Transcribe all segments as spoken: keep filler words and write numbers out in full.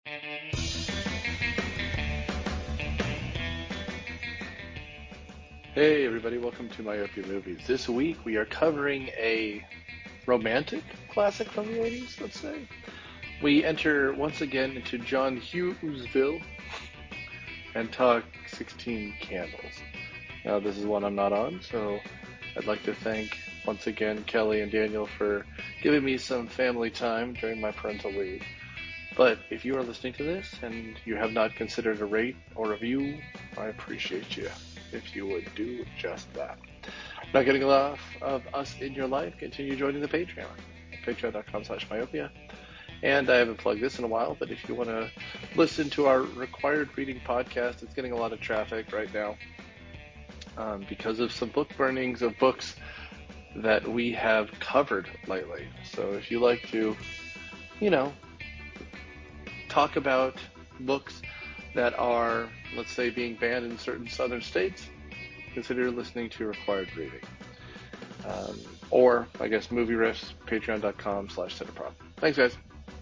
Hey everybody, welcome to Myopia Movies. This week we are covering a romantic classic from the eighties, let's say. We enter once again into John Hughesville and talk sixteen Candles. Now this is one I'm not on, so I'd like to thank once again Kelly and Daniel for giving me some family time during my parental leave. But if you are listening to this and you have not considered a rate or review, I appreciate you if you would do just that. Not getting enough of us in your life, continue joining the Patreon, patreon.com slash myopia. And I haven't plugged this in a while, but if you want to listen to our required reading podcast, it's getting a lot of traffic right now um, because of some book burnings of books that we have covered lately. So if you like to, you know, talk about books that are, let's say, being banned in certain southern states, consider listening to required reading. Um, or, I guess, movie riffs, patreon.com slash cineprop. Thanks, guys.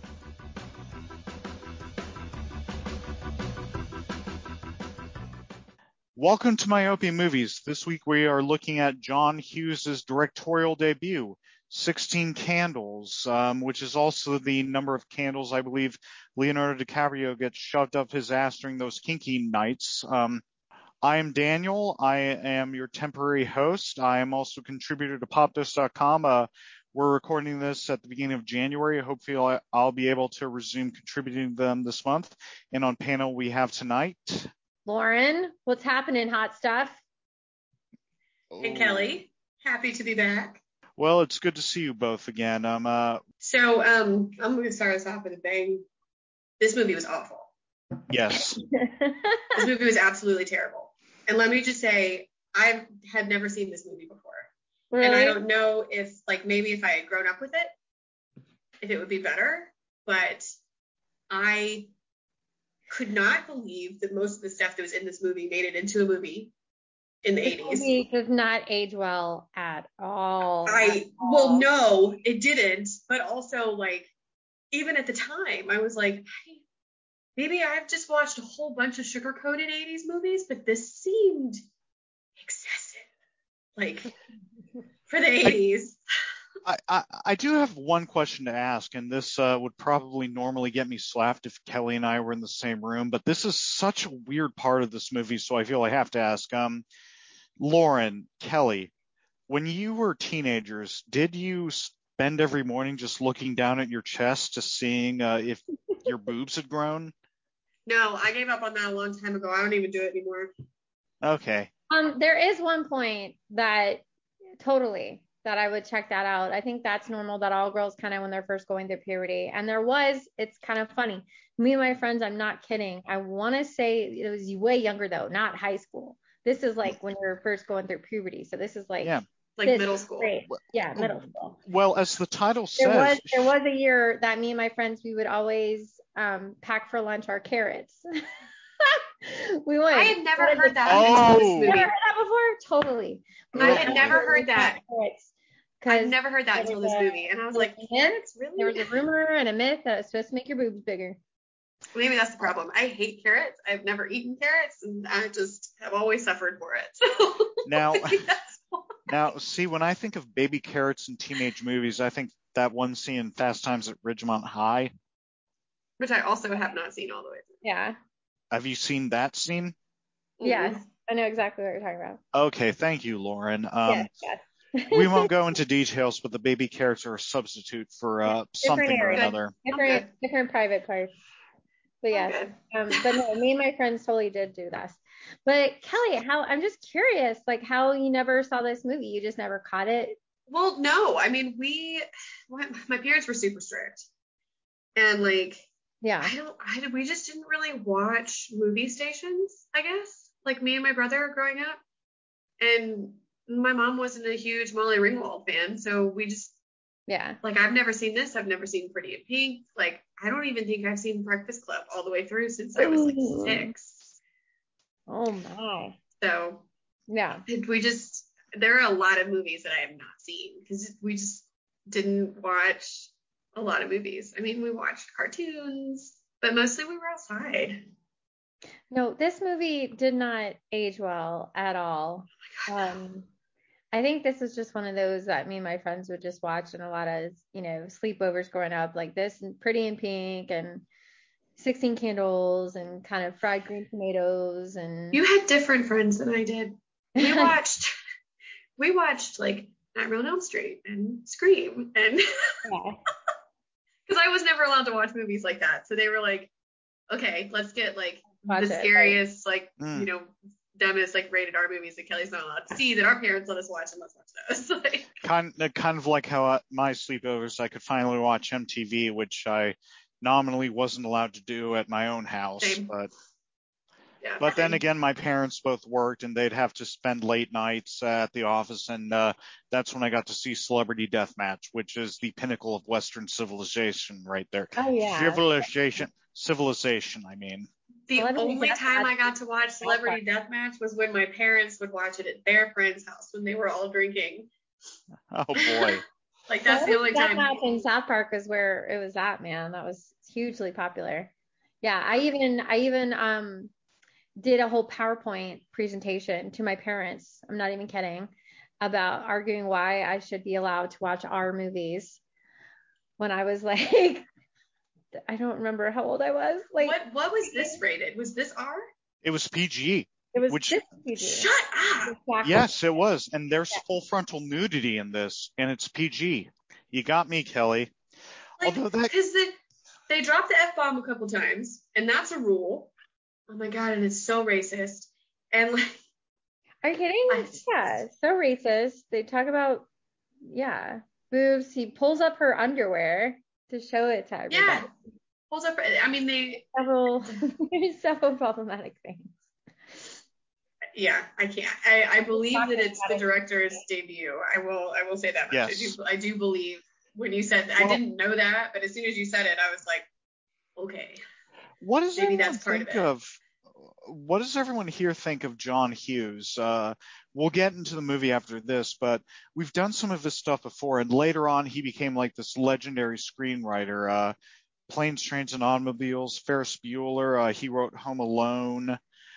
Welcome to Myopia Movies. This week we are looking at John Hughes' directorial debut, sixteen Candles, um, which is also the number of candles I believe Leonardo DiCaprio gets shoved up his ass during those kinky nights. Um, I am Daniel. I am your temporary host. I am also a contributor to pop dose dot com. Uh, we're recording this at the beginning of January. Hopefully I'll, I'll be able to resume contributing to them this month. And on panel we have tonight Lauren, what's happening, hot stuff? Hey, Kelly. Happy to be back. Well, it's good to see you both again. Um, uh, so um, I'm going to start us off with a bang. This movie was awful. Yes. This movie was absolutely terrible. And let me just say, I had never seen this movie before. Really? And I don't know if, like, maybe if I had grown up with it, if it would be better. But I could not believe that most of the stuff that was in this movie made it into a movie in the this eighties. Movie does not age well at all. I at all. Well, no, it didn't. But also, like, even at the time, I was like, I, maybe I've just watched a whole bunch of sugar-coated eighties movies, but this seemed excessive, like, for the eighties. I, I, I do have one question to ask, and this uh, would probably normally get me slapped if Kelly and I were in the same room, but this is such a weird part of this movie, so I feel I have to ask. Um, Lauren, Kelly, when you were teenagers, did you spend every morning just looking down at your chest to seeing uh, if your boobs had grown? No, I gave up on that a long time ago. I don't even do it anymore. Okay. Um, there is one point that totally that I would check that out. I think that's normal that all girls kind of when they're first going through puberty. And there was, it's kind of funny. Me and my friends, I'm not kidding. I want to say it was way younger though, not high school. This is like when you're first going through puberty. So this is like, yeah. like middle school. Grade. Yeah, middle school. Well, as the title says, there was there was a year that me and my friends we would always um, pack for lunch our carrots. we would. I had never heard that. Oh, until this movie. Never heard that before. Totally. I had never heard that. Carrots. I've never heard that until this a, movie, and I was like, carrots, really? There was a rumor and a myth that it's supposed to make your boobs bigger. Maybe that's the problem. I hate carrots. I've never eaten carrots, and I just have always suffered for it. So now, now, see, when I think of baby carrots in teenage movies, I think that one scene in Fast Times at Ridgemont High. Which I also have not seen all the way through. Yeah. Have you seen that scene? Yes, I know exactly what you're talking about. Okay, thank you, Lauren. Um, yes, yes. We won't go into details, but the baby carrots are a substitute for uh, something or another. Different, different private parts. But yes, um, but no, me and my friends totally did do this. But Kelly, how I'm just curious, like how you never saw this movie, you just never caught it? Well, no, I mean we, my parents were super strict, and like, yeah, I don't, I we just didn't really watch movie stations, I guess. Like me and my brother growing up, and my mom wasn't a huge Molly Ringwald fan, so we just, yeah, like I've never seen this. I've never seen Pretty in Pink. Like I don't even think I've seen Breakfast Club all the way through since I was like six. Oh my. So yeah, we just there are a lot of movies that I have not seen because we just didn't watch a lot of movies. I mean, we watched cartoons, but mostly we were outside. No, this movie did not age well at all. Um, I think this was just one of those that me and my friends would just watch in a lot of, you know, sleepovers growing up, like this and Pretty in Pink and sixteen Candles and kind of fried green tomatoes. And You had different friends than I did. We watched, we watched like Nightmare on Elm Street and Scream, and yeah. because I was never allowed to watch movies like that, so they were like, okay, let's get like Watch the it, scariest, like Mm. you know, dumbest like rated R movies that Kelly's not allowed to see that our parents let us watch, and let's watch those. Like, Kind, uh, kind of like how uh, my sleepovers, I could finally watch M T V, which I nominally wasn't allowed to do at my own house. Same. But yeah. but then same. again, my parents both worked, and they'd have to spend late nights at the office, and uh, that's when I got to see Celebrity Deathmatch, which is the pinnacle of Western civilization right there. Oh yeah. Civilization, civilization. I mean. The Celebrity only time Deathmatch I got to watch Celebrity Deathmatch was when my parents would watch it at their friend's house when they were all drinking. Oh boy. Like that's the only time. Deathmatch in South Park is where it was at, man. That was hugely popular. Yeah, I even I even um did a whole PowerPoint presentation to my parents. I'm not even kidding, about arguing why I should be allowed to watch R movies when I was like, I don't remember how old I was. Like, What what was this rated? Was this R? It was P G. it was which- this P G. Shut up. Exactly. Yes, it was. And there's full frontal nudity in this, and it's P G. You got me, Kelly. Like, Although that- because the, they dropped the F bomb a couple times, and that's a rule. Oh my god, and it's so racist. And like, Are you kidding? I- Yeah, so racist. They talk about, yeah, boobs. He pulls up her underwear to show it to everybody. yeah, holds up. I mean, they. Several, there's several problematic things. Yeah, I can't. I, I believe that it's the Talking about it. director's debut. I will. I will say that much. Yes. I do. I do believe when you said. I Well- didn't know that, but as soon as you said it, I was like, okay. What does Maybe everyone that's part of think it. of? What does everyone here think of John Hughes? Uh, we'll get into the movie after this, but we've done some of his stuff before, and later on he became like this legendary screenwriter. Uh, Planes, Trains, and Automobiles, Ferris Bueller. Uh, he wrote Home Alone.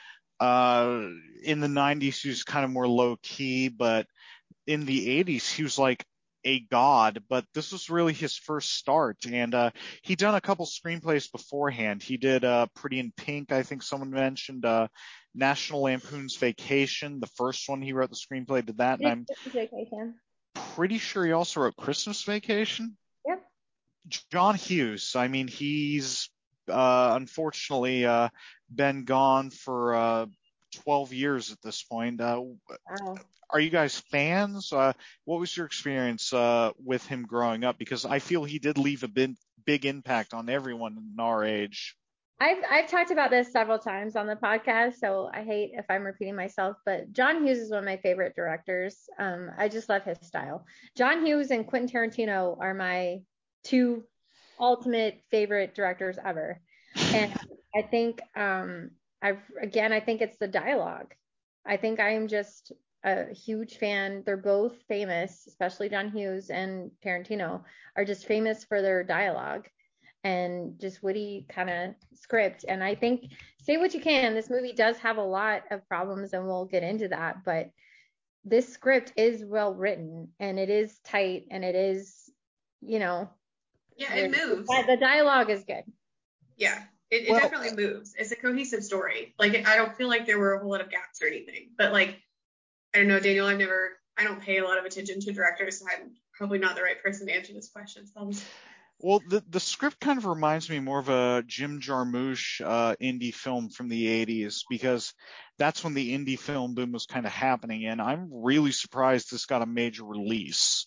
Uh, in the nineties, he was kind of more low key, but in the eighties, he was like a god. But this was really his first start, and uh, he'd done a couple screenplays beforehand. He did uh, Pretty in Pink, I think someone mentioned. Uh, National Lampoon's Vacation, the first one he wrote the screenplay to that, and I'm Vacation. pretty sure he also wrote Christmas Vacation. Yep. John Hughes, I mean, he's uh, unfortunately uh, been gone for uh, twelve years at this point. Uh, Wow. are you guys fans? Uh, what was your experience uh, with him growing up? Because I feel he did leave a big, big impact on everyone in our age. I've I've talked about this several times on the podcast, so I hate if I'm repeating myself, but John Hughes is one of my favorite directors. Um, I just love his style. John Hughes and Quentin Tarantino are my two ultimate favorite directors ever. And I think um I've again I think it's the dialogue. I think I am just a huge fan. They're both famous, especially John Hughes and Tarantino are just famous for their dialogue and just witty kind of script. And I think, say what you can, this movie does have a lot of problems, and we'll get into that. But this script is well written, and it is tight, and it is, you know, Yeah, it moves. the dialogue is good. Yeah, it, it Well- definitely moves. It's a cohesive story. Like, I don't feel like there were a whole lot of gaps or anything. But like, I don't know, Daniel. I've never. I don't pay a lot of attention to directors, so I'm probably not the right person to answer this question. So I'll just. Well, the the script kind of reminds me more of a Jim Jarmusch uh, indie film from the eighties, because that's when the indie film boom was kind of happening, and I'm really surprised this got a major release.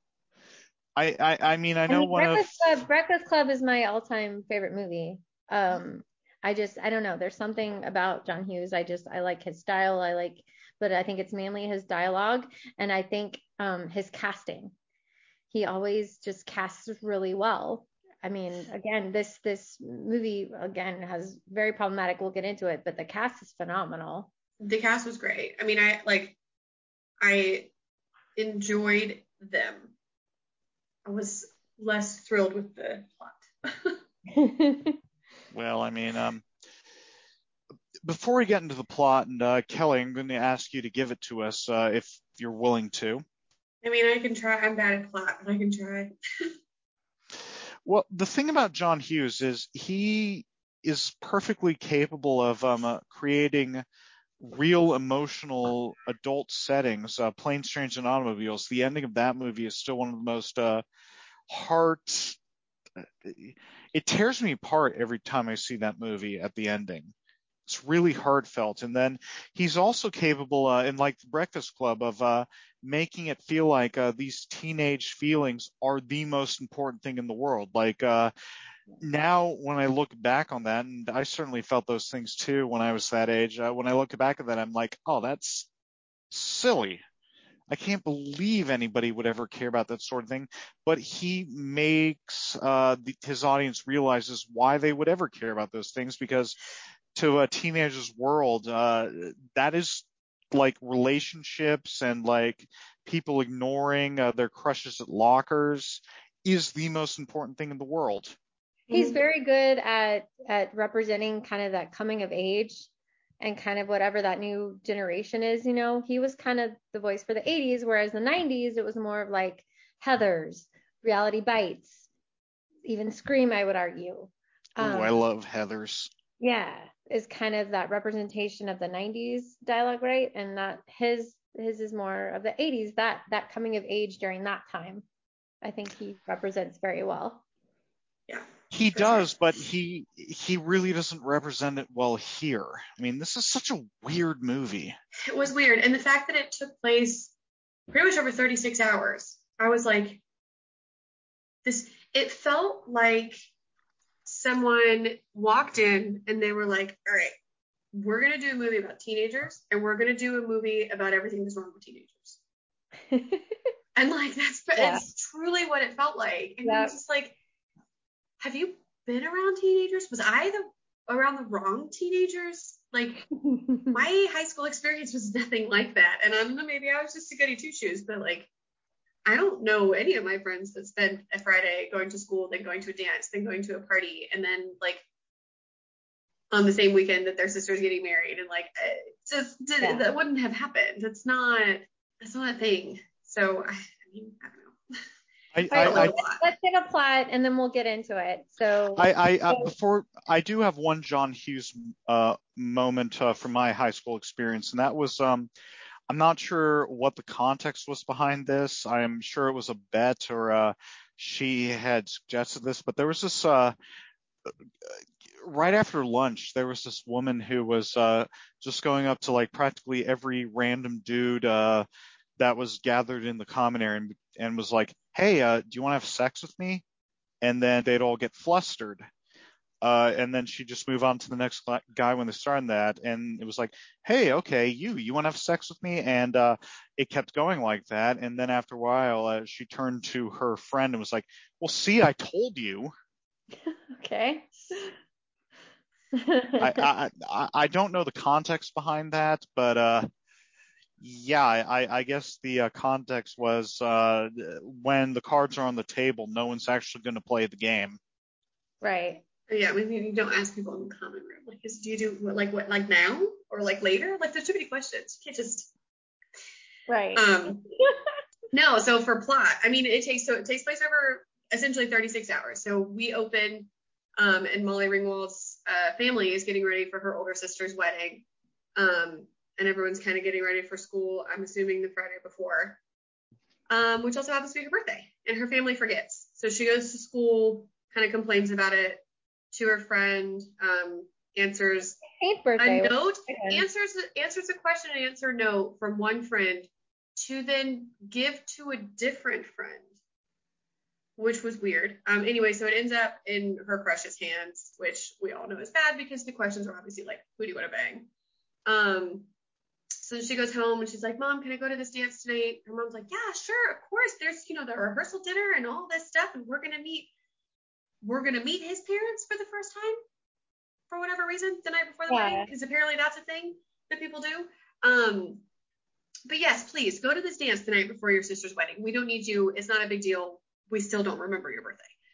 I I, I mean I know I mean, one Breakfast of Club, Breakfast Club is my all-time favorite movie. Um, I just, I don't know. There's something about John Hughes. I just, I like his style. I like, but I think it's mainly his dialogue, and I think um, his casting. He always just casts really well. I mean, again, this this movie again has very problematic. We'll get into it, but the cast is phenomenal. The cast was great. I mean, I like. I enjoyed them. I was less thrilled with the plot. Well, I mean, um, before we get into the plot, and uh, Kelly, I'm going to ask you to give it to us uh, if you're willing to. I mean, I can try. I'm bad at plot, but I can try. Well, the thing about John Hughes is he is perfectly capable of um, uh, creating real emotional adult settings. Uh, Planes, Trains, and Automobiles. The ending of that movie is still one of the most uh, heart. It tears me apart every time I see that movie at the ending. It's really heartfelt. And then he's also capable, uh, in like the Breakfast Club, of uh, making it feel like uh, these teenage feelings are the most important thing in the world. Like uh, now, when I look back on that, and I certainly felt those things too when I was that age. Uh, when I look back at that, I'm like, oh, that's silly. I can't believe anybody would ever care about that sort of thing. But he makes uh, the, his audience realizes why they would ever care about those things, because to a teenager's world, uh, that is like relationships and like people ignoring uh, their crushes at lockers is the most important thing in the world. He's very good at at representing kind of that coming of age and kind of whatever that new generation is, you know. He was kind of the voice for the eighties, whereas the nineties it was more of like Heathers, Reality Bites, even Scream, I would argue. Um, Ooh, I love Heathers. Yeah, is kind of that representation of the nineties dialogue, right? And that his his is more of the eighties, that that coming of age during that time. I think he represents very well. Yeah. He does, sure. But he he really doesn't represent it well here. I mean, this is such a weird movie. It was weird. And the fact that it took place pretty much over thirty-six hours, I was like, this, it felt like someone walked in and they were like, all right, we're going to do a movie about teenagers and we're going to do a movie about everything that's wrong with teenagers. And like, that's yeah. It's truly what it felt like. And yeah. I was just like, have you been around teenagers? Was I the around the wrong teenagers? Like, my high school experience was nothing like that. And I don't know, maybe I was just a goody two shoes, but like, I don't know any of my friends that spent a Friday going to school, then going to a dance, then going to a party, and then like on the same weekend that their sister's getting married, and like just yeah. that wouldn't have happened. That's not that's not a thing. So I, I mean, I don't know. I, I, I, I, let's get a plot and then we'll get into it. So I, I uh, before I do have one John Hughes uh, moment uh, from my high school experience, and that was um, I'm not sure what the context was behind this. I'm sure it was a bet or uh, she had suggested this, but there was this uh, right after lunch, there was this woman who was uh, just going up to like practically every random dude uh, that was gathered in the common area and, and was like, hey, uh, do you want to have sex with me? And then they'd all get flustered. Uh, and then she'd just move on to the next guy when they started that. And it was like, hey, okay, you, you want to have sex with me? And uh, it kept going like that. And then after a while, uh, she turned to her friend and was like, well, see, I told you. Okay. I, I, I don't know the context behind that, but uh, yeah, I, I guess the uh, context was uh, when the cards are on the table, no one's actually going to play the game. Right. Yeah, I mean, you don't ask people in the common room. Like, is, do you do like what, like now or like later? Like, there's too many questions. You can't just. Right. Um. No. So for plot, I mean, it takes so it takes place over essentially thirty-six hours. So we open, um, and Molly Ringwald's uh, family is getting ready for her older sister's wedding, um, and everyone's kind of getting ready for school. I'm assuming the Friday before, um, which also happens to be her birthday, and her family forgets. So she goes to school, kind of complains about it to her friend, um, answers birthday. a note, answers answers a question and answer note from one friend to then give to a different friend, which was weird. Um, anyway, so it ends up in her crush's hands, which we all know is bad because the questions are obviously like, who do you want to bang? Um, so she goes home and she's like, Mom, can I go to this dance tonight? Her mom's like, yeah, sure, of course. There's, you know, the rehearsal dinner and all this stuff, and we're gonna meet we're going to meet his parents for the first time for whatever reason the night before the yeah. wedding, because apparently that's a thing that people do. Um, but yes, please go to this dance the night before your sister's wedding. We don't need you. It's not a big deal. We still don't remember your birthday.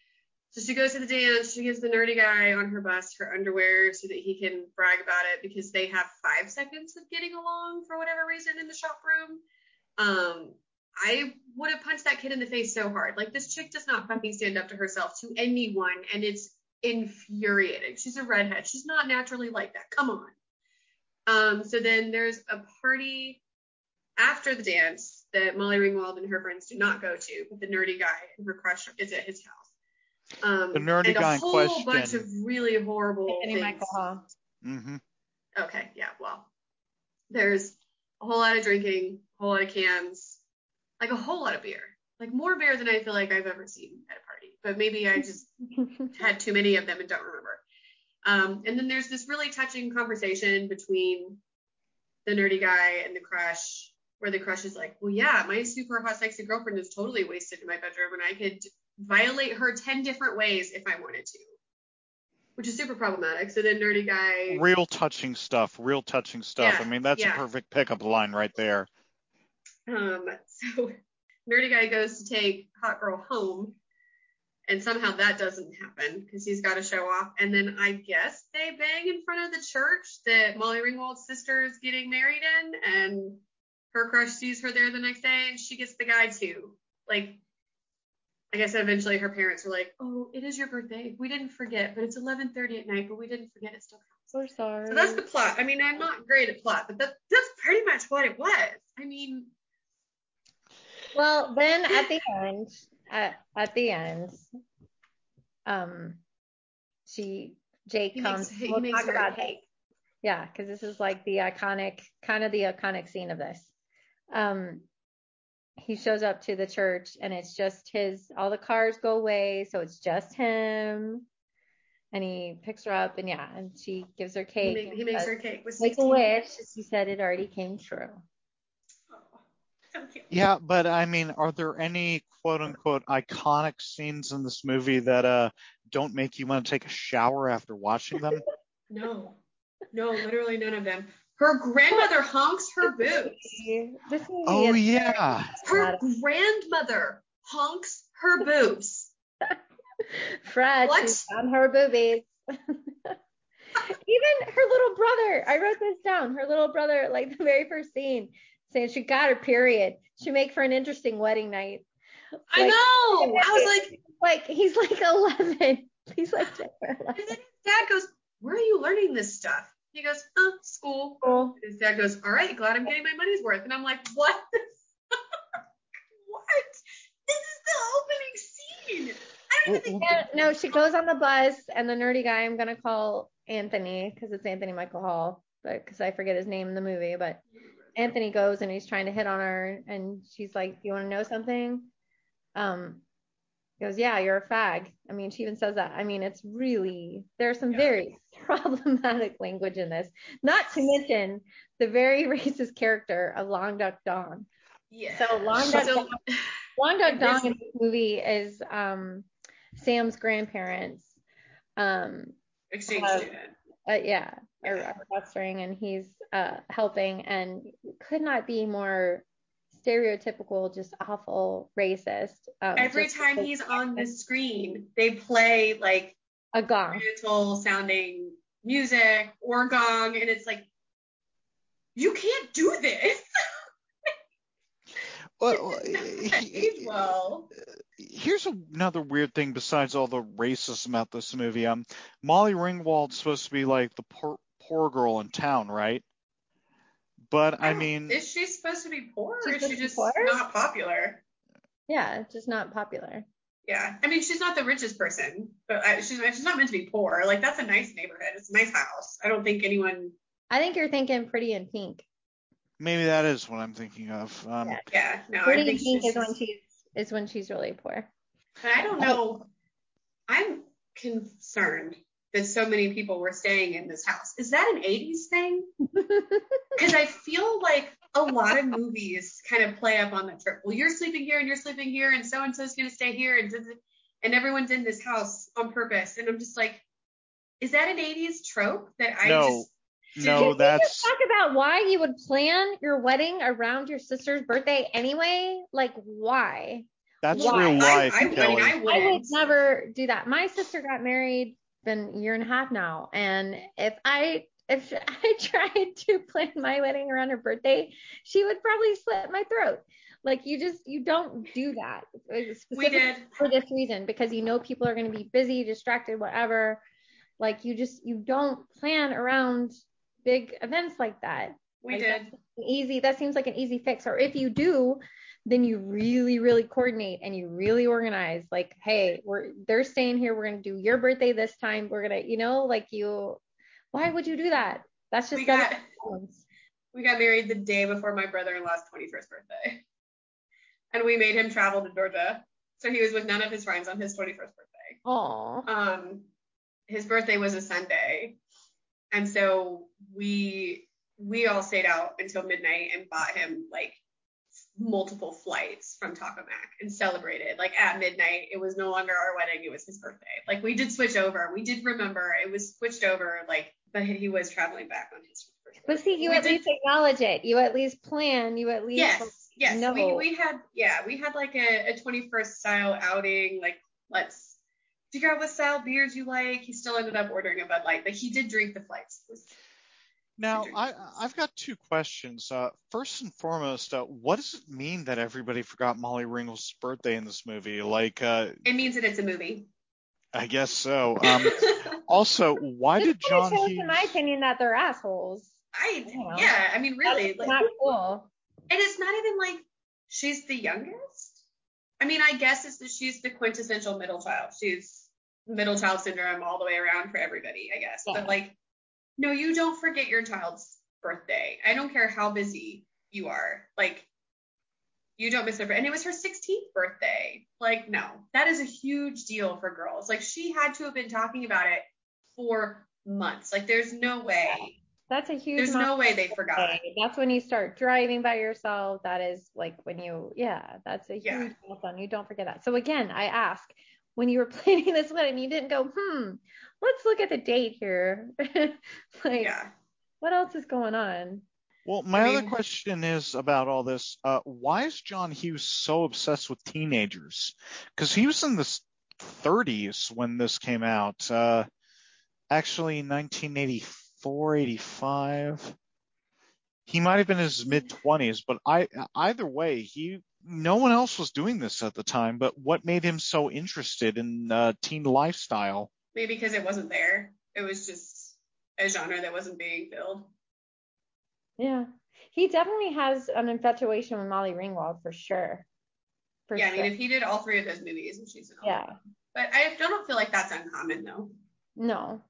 So she goes to the dance. She gives the nerdy guy on her bus her underwear so that he can brag about it because they have five seconds of getting along for whatever reason in the shop room. Um, I would have punched that kid in the face so hard. Like, this chick does not fucking stand up to herself to anyone, and it's infuriating. She's a redhead. She's not naturally like that. Come on. Um, so then there's a party after the dance that Molly Ringwald and her friends do not go to, but the nerdy guy and her crush is at his house. Um, The nerdy and guy a in whole question. bunch of really horrible Anthony things. Michael Hall. Mm-hmm. Okay, yeah, well, there's a whole lot of drinking, a whole lot of cans, like a whole lot of beer. Like, more beer than I feel like I've ever seen at a party. But maybe I just had too many of them and don't remember. Um, and then there's this really touching conversation between the nerdy guy and the crush, where the crush is like, well, yeah, my super hot, sexy girlfriend is totally wasted in my bedroom, and I could violate her ten different ways if I wanted to, which is super problematic. So then nerdy guy... Real touching stuff, real touching stuff. Yeah, I mean, that's yeah. a perfect pickup line right there. Um, so nerdy guy goes to take hot girl home, and somehow that doesn't happen because he's got to show off. And then I guess they bang in front of the church that Molly Ringwald's sister is getting married in, and her crush sees her there the next day, and she gets the guy too. Like, I guess eventually her parents were like, oh, it is your birthday. We didn't forget, but it's eleven thirty at night, but we didn't forget, it still counts. We're sorry. So that's the plot. I mean, I'm not great at plot, but that, that's pretty much what it was. I mean... Well, then at the end, at, at the end, um, she, Jake He comes, makes, he we'll makes talk her about a cake. Yeah, because this is like the iconic, kind of the iconic scene of this. Um, he shows up to the church and it's just his, all the cars go away, so it's just him. And he picks her up and yeah, and she gives her cake. He, make, he makes her a cake with Make a sixteen wish. She said it already came true. Oh, so cute. Yeah, but I mean, are there any quote unquote iconic scenes in this movie that uh don't make you want to take a shower after watching them? No, no, literally none of them. Her grandmother honks her boobs. This movie Oh is yeah. Her grandmother honks her boobs. Fred, What? she's on her boobies. Even her little brother, I wrote this down. Her little brother, like the very first scene, saying she got her period. She make for an interesting wedding night. I Like, know. I was like, like he's like eleven. He's like eleven. and then his dad goes, "Where are you learning this stuff?" He goes, "Oh, school." Cool. His dad goes, "All right, glad I'm getting my money's worth." And I'm like, "What? What? This is the opening scene." I don't even think. Yeah, no, she goes on the bus, and the nerdy guy, I'm gonna call Anthony because it's Anthony Michael Hall, but because I forget his name in the movie, but Anthony goes and he's trying to hit on her, and she's like, "Do you want to know something?" Um, he goes, "Yeah, you're a fag." I mean, she even says that. I mean, it's really, there's some very problematic language in this. Not to mention the very racist character of Long Duck Dong. Yeah. So Long Duck So- Dong, Long Duck It Dong is- in this movie is um, Sam's grandparents. Um, Exchange Uh, student. uh, yeah, Yeah. are, are fostering, and he's uh, helping, and could not be more stereotypical, just awful racist. Um, Every just time because he's on the screen, they play like a gong. oriental sounding music or gong, and it's like, you can't do this. Well, It does not he- age well. here's another weird thing besides all the racism about this movie. Um, Molly Ringwald's supposed to be like the poor, poor girl in town, right? But I don't- mean, is she supposed to be poor, or She's is she supposed to be just poor? not popular? Yeah, just not popular. Yeah, I mean, she's not the richest person, but I, she's she's not meant to be poor. Like, that's a nice neighborhood. It's a nice house. I don't think anyone. I think you're thinking Pretty in Pink. maybe that is what I'm thinking of. Um, Yeah. Yeah, no, I Pretty in think Pink she's. is when she's is when she's really poor. But I don't know. I'm concerned that so many people were staying in this house. Is that an eighties thing? Because I feel like a lot of movies kind of play up on the trip. Well, you're sleeping here and you're sleeping here, and so and so's going to stay here, and and everyone's in this house on purpose. And I'm just like, is that an eighties trope that I No. just no, Can we just that's talk about why you would plan your wedding around your sister's birthday anyway? Like, why? That's Why? real life, I, I, Kelly. I mean, I I would wouldn't. never do that. My sister got married, been a year and a half now, and if I if I tried to plan my wedding around her birthday, she would probably slit my throat. Like you just you don't do that We did. for this reason, because you know people are going to be busy, distracted, whatever. Like you just you don't plan around big events like that. We Like, did. that's an easy. That seems like an easy fix. Or if you do, then you really, really coordinate and you really organize. Like, hey, we're they're staying here. We're gonna do your birthday this time. We're gonna, you know, like you. Why would you do that? That's just We got balance. we got married the day before my brother-in-law's twenty-first birthday, and we made him travel to Georgia, so he was with none of his friends on his twenty-first birthday. Aw. Um, his birthday was a Sunday, and so we we all stayed out until midnight and bought him like multiple flights from Taco Mac and celebrated like at midnight. It was no longer our wedding, it was his birthday. Like we did switch over, we did remember it was switched over, like, but he was traveling back on his birthday. But see, you We at did- least acknowledge it. You at least plan. You at least yes yes know. we, we had yeah we had like a, a twenty-first style outing, like let's figure out what style beers you like. He still ended up ordering a Bud Light, but he did drink the flights. It was- Now, I, I've got two questions. Uh, first and foremost, uh, what does it mean that everybody forgot Molly Ringwald's birthday in this movie? Like, uh, it means that it's a movie. I guess so. Um, also, why This did kinda John shows, Hughes? in my opinion, that they're assholes. I You know. yeah, I mean really, That's like, not cool. and it's not even like she's the youngest. I mean, I guess it's that she's the quintessential middle child. She's middle child syndrome all the way around for everybody, I guess. Yeah. But like, no, you don't forget your child's birthday. I don't care how busy you are. Like, you don't miss her. And it was her sixteenth birthday. Like, no, that is a huge deal for girls. Like, she had to have been talking about it for months. Like, there's no way. That's a huge. There's no way they forgot. milestone. That's when you start driving by yourself. That is like when you, yeah, that's a huge Yeah. milestone. You don't forget that. So again, I ask, when you were planning this wedding, you didn't go, hmm, let's look at the date here. Like, Yeah. what else is going on? Well, my I other mean- question is about all this. Uh, why is John Hughes so obsessed with teenagers? Because he was in the thirties when this came out. Uh, actually, nineteen eighty-four, eighty-five. He might have been in his mid twenties, but I either way, he no one else was doing this at the time. But what made him so interested in uh, teen lifestyle? Maybe because it wasn't there. It was just a genre that wasn't being filled. Yeah. He definitely has an infatuation with Molly Ringwald for sure. For yeah, sure. I mean, if he did all three of those movies, and she's in all Yeah. of them. But I don't feel like that's uncommon though. No.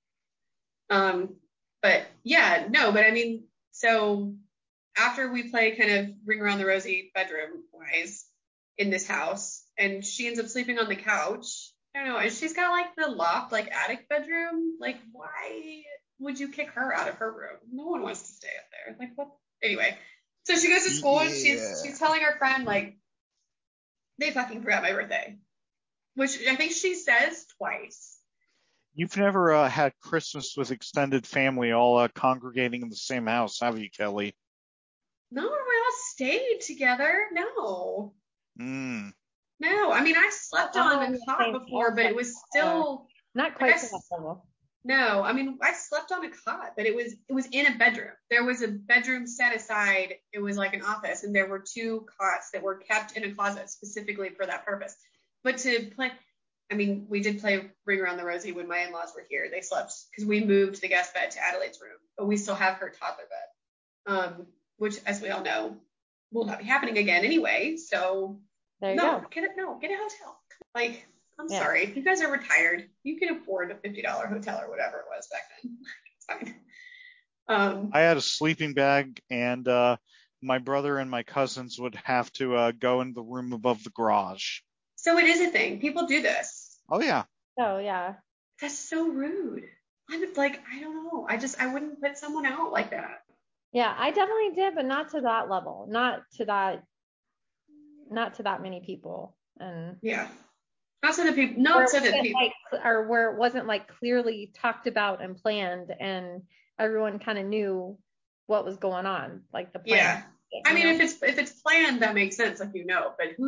Um, but yeah, no, but I mean, so after we play kind of Ring Around the Rosie bedroom wise in this house, and she ends up sleeping on the couch. I don't know, and she's got like the loft, like attic bedroom. Like, why would you kick her out of her room? No one wants to stay up there. Like, what? Anyway, so she goes to school and she's Yeah. she's telling her friend like, they fucking forgot my birthday, which I think she says twice. You've never uh, had Christmas with extended family all uh, congregating in the same house, have you, Kelly? No, we all stayed together. No, Mm. no. I mean, I slept Oh, on a cot same before, but it was still Not quite guess- to that level. no. I mean, I slept on a cot, but it was it was in a bedroom. There was a bedroom set aside. It was like an office, and there were two cots that were kept in a closet specifically for that purpose. But to play, I mean, we did play Ring Around the Rosie when my in-laws were here. They slept because we moved the guest bed to Adelaide's room, but we still have her toddler bed, um, which, as we all know, will not be happening again anyway. So There you no, go. get it, no, get a hotel. Like, I'm Yeah. sorry, if you guys are retired, you can afford a fifty dollars hotel or whatever it was back then. It's fine. Um, I had a sleeping bag, and uh, my brother and my cousins would have to uh, go in the room above the garage. so it is a thing. People do this. Oh, yeah. Oh, yeah. That's so rude. I would like, I don't know. I just, I wouldn't put someone out like that. Yeah, I definitely did, but not to that level. Not to that, not to that many people. And Yeah. Not so that people, where not it so that wasn't people, like, or where it wasn't like clearly talked about and planned and everyone kind of knew what was going on, like the plan. yeah. I you mean, know? if it's, if it's planned, that makes sense. Like, you know, but who,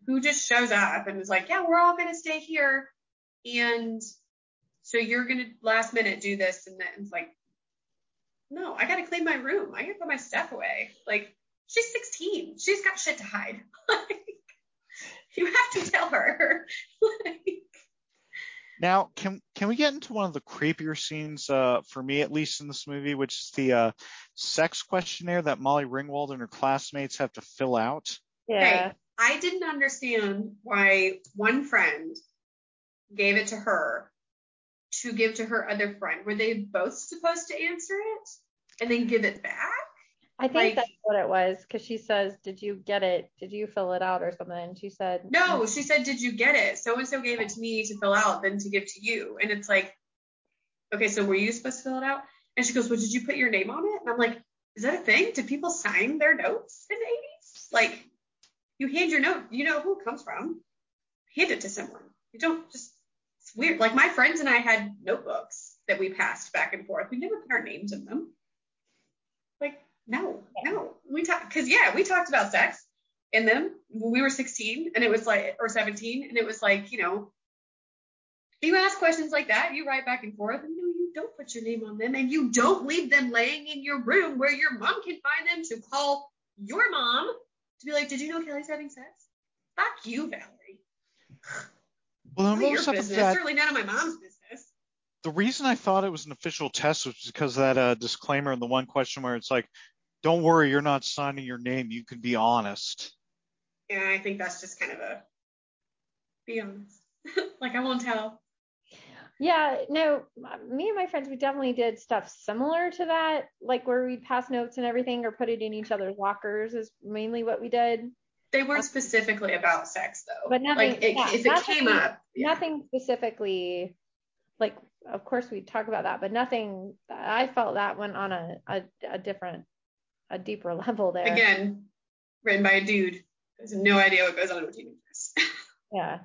who just shows up and is like, yeah, we're all going to stay here. And so you're going to last minute do this. And then it's like, no, I got to clean my room. I got to put my stuff away. Like, she's sixteen. She's got shit to hide. Like, you have to tell her. Like, now, can can we get into one of the creepier scenes, uh, for me at least in this movie, which is the uh, sex questionnaire that Molly Ringwald and her classmates have to fill out? Yeah. Hey, I didn't understand why one friend gave it to her to give to her other friend. Were they both supposed to answer it and then give it back? I think Like, that's what it was, because she says, did you get it? Did you fill it out or something? And she said, no, she said, did you get it? So-and-so gave it to me to fill out, then to give to you. And it's like, okay, so were you supposed to fill it out? And she goes, well, did you put your name on it? And I'm like, is that a thing? Did people sign their notes in the eighties? Like, you hand your note, you know who it comes from. Hand it to someone. You don't just, it's weird. Like, my friends and I had notebooks that we passed back and forth. We never put our names in them. Like, no, no. We talked, because, yeah, we talked about sex in them when we were sixteen, and it was like, or seventeen, and it was like, you know, you ask questions like that, you write back and forth, and no, you don't put your name on them, and you don't leave them laying in your room where your mom can find them to call your mom to be like, did you know Kelly's having sex? Fuck you, Valerie. Well, None of your most of business. that, Certainly none of my mom's business. the reason I thought it was an official test was because of that uh, disclaimer in the one question where it's like, don't worry, you're not signing your name. You can be honest. And I think that's just kind of a, be honest. Like, I won't tell. yeah, no, me and my friends, we definitely did stuff similar to that, like where we pass notes and everything or put it in each other's lockers is mainly what we did. They weren't specifically about sex, though. But nothing, like, it, yeah, if it nothing, came up. Yeah. Nothing specifically, like, of course we talk about that, but nothing, I felt that went on a, a, a different, a deeper level there. Again, written by a dude who has no idea what goes on with teenagers. Yeah.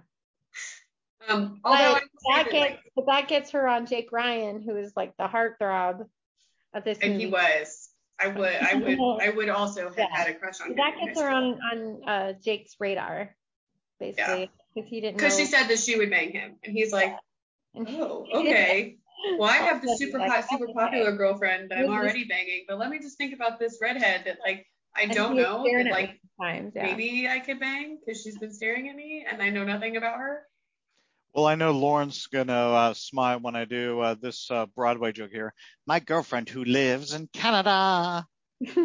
um, although But I that that, gets, like, but that gets her on Jake Ryan, who is like the heartthrob of this and movie. he was. I would, I would, I would also have Yeah. had a crush on him. That gets her on on uh, Jake's radar, basically, because he didn't know. Because she said that she would bang him, and he's like, And he- oh, okay. Well, I have the Also, super like, hot, super okay. popular girlfriend that I'm Really? already banging, but let me just think about this redhead that, like, I And don't he was know, staring that, at me like, sometimes, yeah. maybe I could bang because she's been staring at me and I know nothing about her. Well, I know Lauren's gonna uh, smile when I do uh, this uh, Broadway joke here. My girlfriend who lives in Canada. She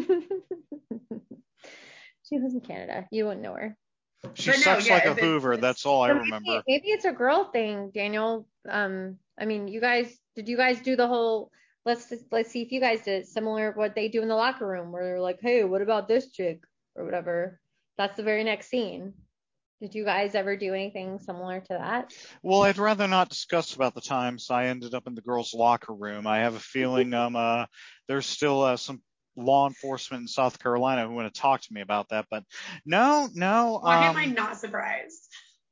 lives in Canada. You wouldn't know her. She But no, sucks yeah, like a if it- Hoover. it's- That's all I Or maybe, remember. maybe it's a girl thing, Daniel. Um, I mean, you guys, did you guys do the whole? Let's let's see if you guys did similar what they do in the locker room, where they're like, hey, what about this chick or whatever. That's the very next scene. Did you guys ever do anything similar to that? Well, I'd rather not discuss about the times I ended up in the girls' locker room. I have a feeling um uh there's still uh, some law enforcement in South Carolina who want to talk to me about that. But no, no. Why Um, am I not surprised?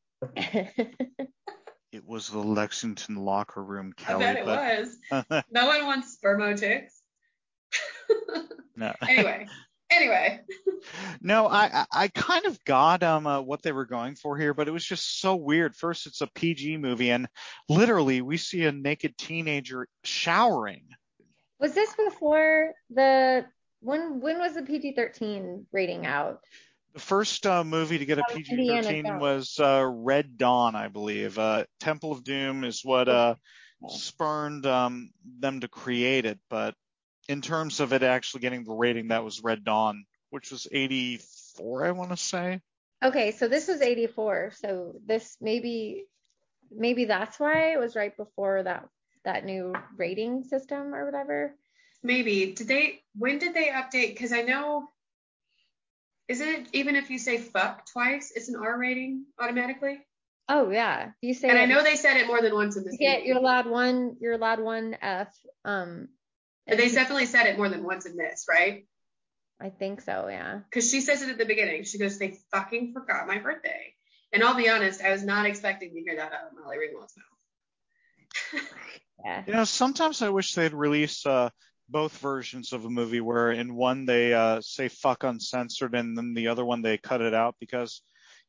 It was the Lexington locker room, Kelly. I bet it but... was. No one wants spermotics. No. Anyway, anyway. No, I, I I kind of got um uh, what they were going for here, but it was just so weird. First, it's a P G movie, and literally we see a naked teenager showering. Was this before the when when was the P G thirteen rating out? The first uh, movie to get a Oh, P G Indiana thirteen Jones. was uh, Red Dawn, I believe. Uh, Temple of Doom is what uh, spurned um, them to create it, but in terms of it actually getting the rating, that was Red Dawn, which was eighty-four, I want to say. Okay, so this was eighty-four. So this maybe maybe that's why it was right before that that new rating system or whatever. Maybe. Did they, when did they update? Because I know, isn't it, even if you say fuck twice, it's an R rating automatically? Oh yeah, you say And I it, know they said it more than once in this you get movie. you're allowed one you're allowed one F. Um, But they definitely said it more than once in this, right? I think so, yeah. Because she says it at the beginning. She goes, they fucking forgot my birthday. And I'll be honest, I was not expecting to hear that out of Molly Ringwald's mouth. Yeah. You know, sometimes I wish they'd release uh, both versions of a movie where in one they uh, say fuck uncensored and then the other one they cut it out because,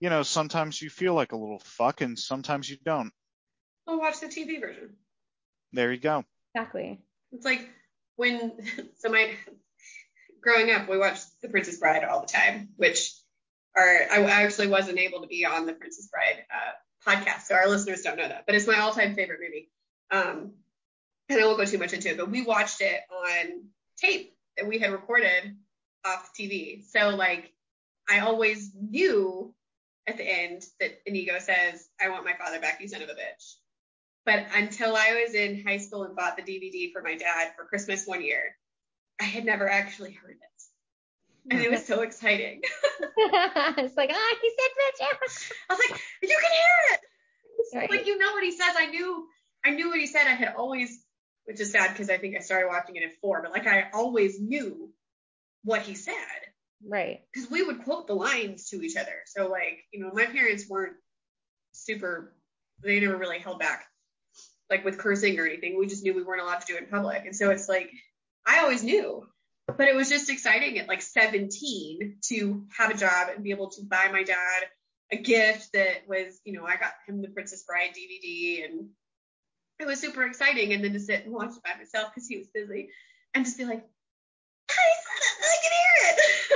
you know, sometimes you feel like a little fuck and sometimes you don't. Well, watch the T V version. There you go. Exactly. It's like when, so my, growing up, we watched The Princess Bride all the time, which are, I actually wasn't able to be on the Princess Bride uh, podcast, so our listeners don't know that, but it's my all-time favorite movie. Um, and I won't go too much into it, but we watched it on tape that we had recorded off T V. So like, I always knew at the end that Inigo says, "I want my father back, you son of a bitch." But until I was in high school and bought the D V D for my dad for Christmas one year, I had never actually heard it. And it was so exciting. It's like, ah, he said bitch. I was like, you can hear it. Right. Like, you know what he says. I knew, I knew what he said. I had always, which is sad because I think I started watching it at four, but like I always knew what he said. Right. Because we would quote the lines to each other. So like, you know, my parents weren't super, they never really held back like with cursing or anything. We just knew we weren't allowed to do it in public. And so it's like, I always knew, but it was just exciting at like seventeen to have a job and be able to buy my dad a gift that was, you know, I got him the Princess Bride D V D and it was super exciting. And then to sit and watch it by myself because he was busy and just be like, I can hear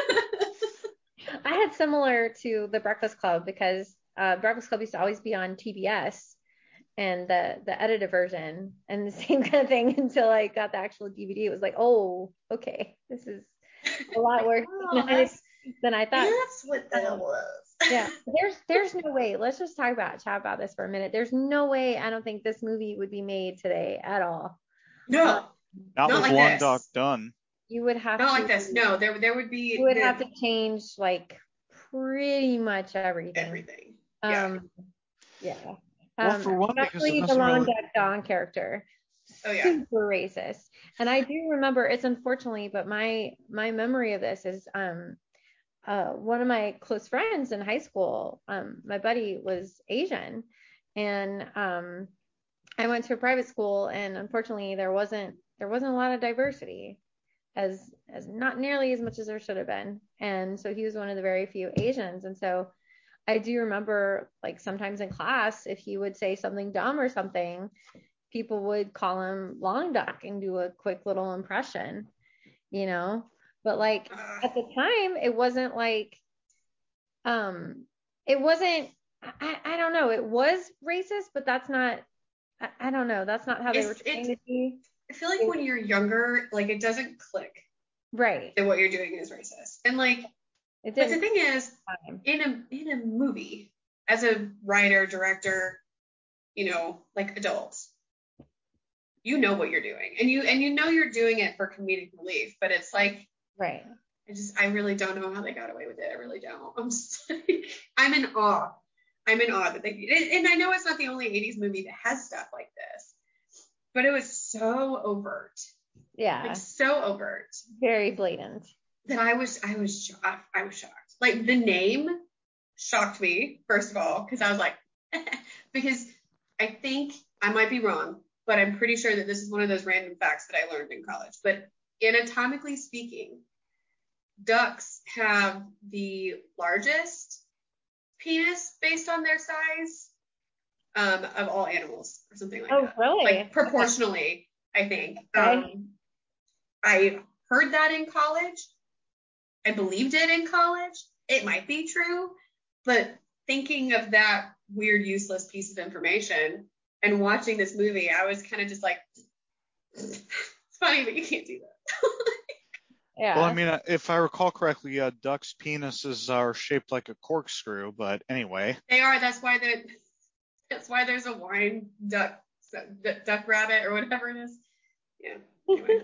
it. I had similar to the Breakfast Club because uh, Breakfast Club used to always be on T B S and the the edited version and the same kind of thing until I got the actual D V D. It was like, oh, okay, this is a lot worse Oh, than, I, than I thought. That's what that was. Yeah, there's there's no way. Let's just talk about chat about this for a minute. There's no way I don't think this movie would be made today at all. No, Um, Not, Not with like one this. Doc Dunn. you would have not to like this. No, there there would be you would the- have to change like pretty much everything. everything. Yeah. Um, yeah. Well, Um, for one, because it especially the doesn't Long really- Duck Dawn character. Oh, yeah. Super racist. And I do remember, it's unfortunately, but my my memory of this is um uh one of my close friends in high school, um, my buddy was Asian, and um I went to a private school, and unfortunately there wasn't there wasn't a lot of diversity, as as not nearly as much as there should have been. And so he was one of the very few Asians. And so I do remember, like, sometimes in class, if he would say something dumb or something, people would call him Long Duck and do a quick little impression, you know. But like Uh, at the time, it wasn't like, um, it wasn't. I, I don't know. It was racist, but that's not. I, I don't know. That's not how they It's- were trained it's- to be. I feel like when you're younger, like it doesn't click Right. that what you're doing is racist. And like, It but the didn't. thing is, Time. in a in a movie, as a writer, director, you know, like adults, you know what you're doing, and you and you know you're doing it for comedic relief. But it's like, Right. I just I really don't know how they got away with it. I really don't. I'm just like, I'm in awe. I'm in awe that they and, and I know it's not the only eighties movie that has stuff like this, but it was so overt, Yeah. like so overt Very blatant. that I was I was shocked. I was shocked. Like the name shocked me first of all because I was like, because I think I might be wrong, but I'm pretty sure that this is one of those random facts that I learned in college. But anatomically speaking, ducks have the largest penis based on their size um, of all animals, or something like Oh, that. really? Like proportionally, I think. Okay. Um, I heard that in college. I believed it in college. It might be true, but thinking of that weird, useless piece of information and watching this movie, I was kind of just like, it's funny, but you can't do that. Yeah. Well, I mean, uh, if I recall correctly, uh, ducks' penises are shaped like a corkscrew, but anyway. They are. That's why they That's why there's a wine duck, duck rabbit, or whatever it is. Yeah. Anyway.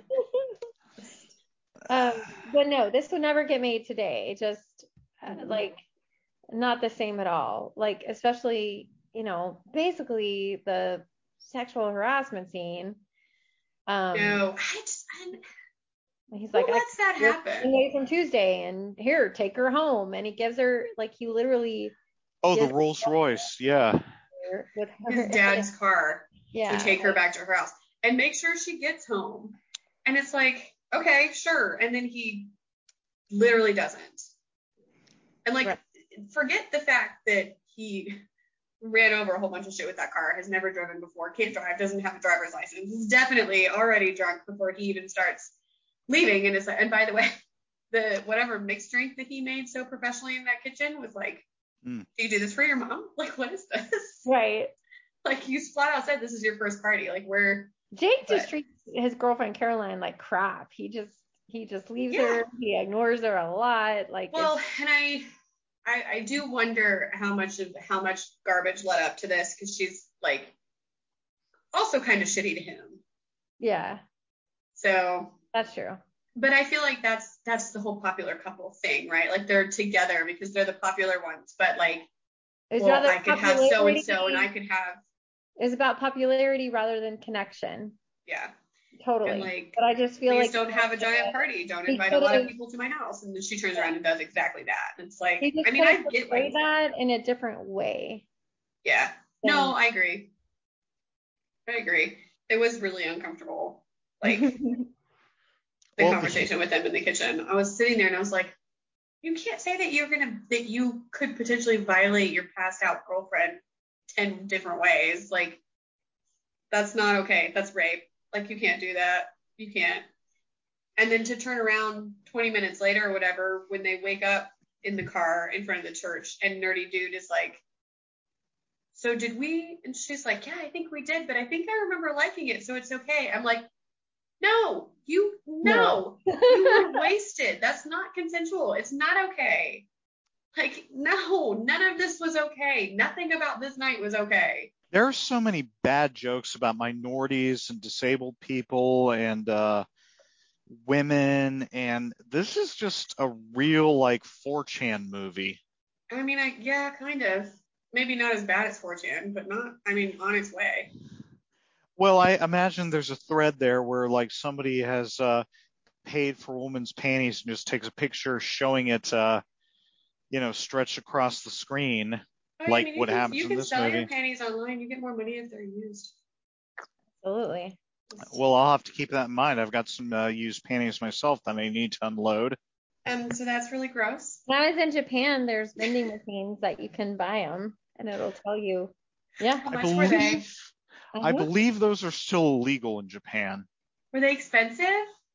um, but no, this would never get made today. Just uh, Mhm. like not the same at all. Like, especially, you know, basically the sexual harassment scene. Um, No, I just, I'm, he's who like, I lets that happen? away from Tuesday, and here, take her home. And he gives her, like, he literally Oh, the Yes. Rolls Royce, yeah. her with her. His dad's car Yeah. to take her back to her house and make sure she gets home. And it's like, okay, sure. And then he literally doesn't. And like, Right. forget the fact that he ran over a whole bunch of shit with that car, has never driven before, can't drive, doesn't have a driver's license, is definitely already drunk before he even starts leaving. And it's like, and by the way, the whatever mixed drink that he made so professionally in that kitchen was like, mm. do you do this for your mom? Like, what is this? Right. Like, you flat out said this is your first party. Like, we're Jake but, just treats his girlfriend Caroline like crap. He just he just leaves yeah. her. He ignores her a lot. Like, well, and I, I I do wonder how much of how much garbage led up to this, because she's like also kind of shitty to him. Yeah. So that's true. But I feel like that's that's the whole popular couple thing, right? Like, they're together because they're the popular ones, but like, it's well, I could have so and so, and I could have. It's about popularity rather than connection. Yeah. Totally. And like, but I just feel please like don't have a giant party. Don't invite a lot of people to my house. And then she turns around and does exactly that. And it's like, I mean, I get like that in a different way. Yeah. No, I agree. I agree. It was really uncomfortable. Like the well, conversation with them in the kitchen. I was sitting there and I was like, you can't say that you're gonna that you could potentially violate your passed out girlfriend ten different ways. Like, that's not okay. That's rape. Like, you can't do that. You can't. And then to turn around twenty minutes later or whatever, when they wake up in the car in front of the church, and Nerdy Dude is like, so did we? And she's like, yeah, I think we did, but I think I remember liking it, so it's okay. I'm like, no, you, no, no. You were wasted. That's not consensual. It's not okay. Like, no, none of this was okay. Nothing about this night was okay. There are so many bad jokes about minorities and disabled people and uh, women, and this is just a real, like, four chan movie. I mean, I, yeah, kind of. Maybe not as bad as four chan, but not, I mean, on its way. Well, I imagine there's a thread there where, like, somebody has uh, paid for a woman's panties and just takes a picture showing it, uh, you know, stretched across the screen. I like mean, what can, happens you in can this sell movie. Your panties online. You get more money if they're used. Absolutely. Well, I'll have to keep that in mind. I've got some uh, used panties myself that I need to unload. Um, so that's really gross. When I was in Japan, there's vending machines that you can buy them, and it'll tell you. Yeah. How much I believe, were they? Uh-huh. I believe those are still illegal in Japan. Were they expensive?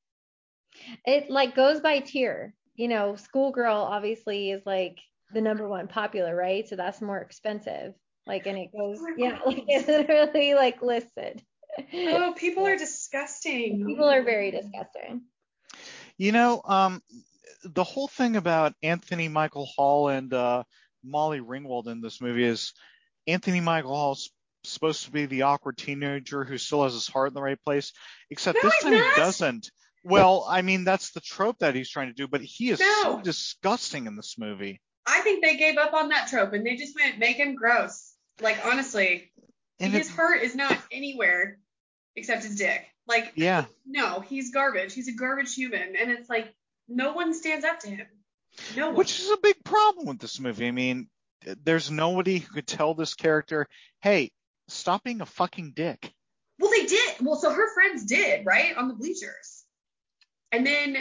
It like goes by tier. You know, Schoolgirl obviously is like the number one popular, right? So that's more expensive. Like, and it goes, oh yeah, like it's literally like listed. Oh, people are disgusting. People are very disgusting. You know, um, the whole thing about Anthony Michael Hall and uh, Molly Ringwald in this movie is Anthony Michael Hall's supposed to be the awkward teenager who still has his heart in the right place, except no, this time not. he doesn't. Well, I mean, that's the trope that he's trying to do, but he is no. so disgusting in this movie. I think they gave up on that trope and they just went, make him gross. Like, honestly, and his it, heart is not anywhere except his dick. Like, yeah. No, he's garbage. He's a garbage human. And it's like, no one stands up to him. No one. Which is a big problem with this movie. I mean, there's nobody who could tell this character, hey, stop being a fucking dick. Well, they did. Well, so her friends did, right? On the bleachers. And then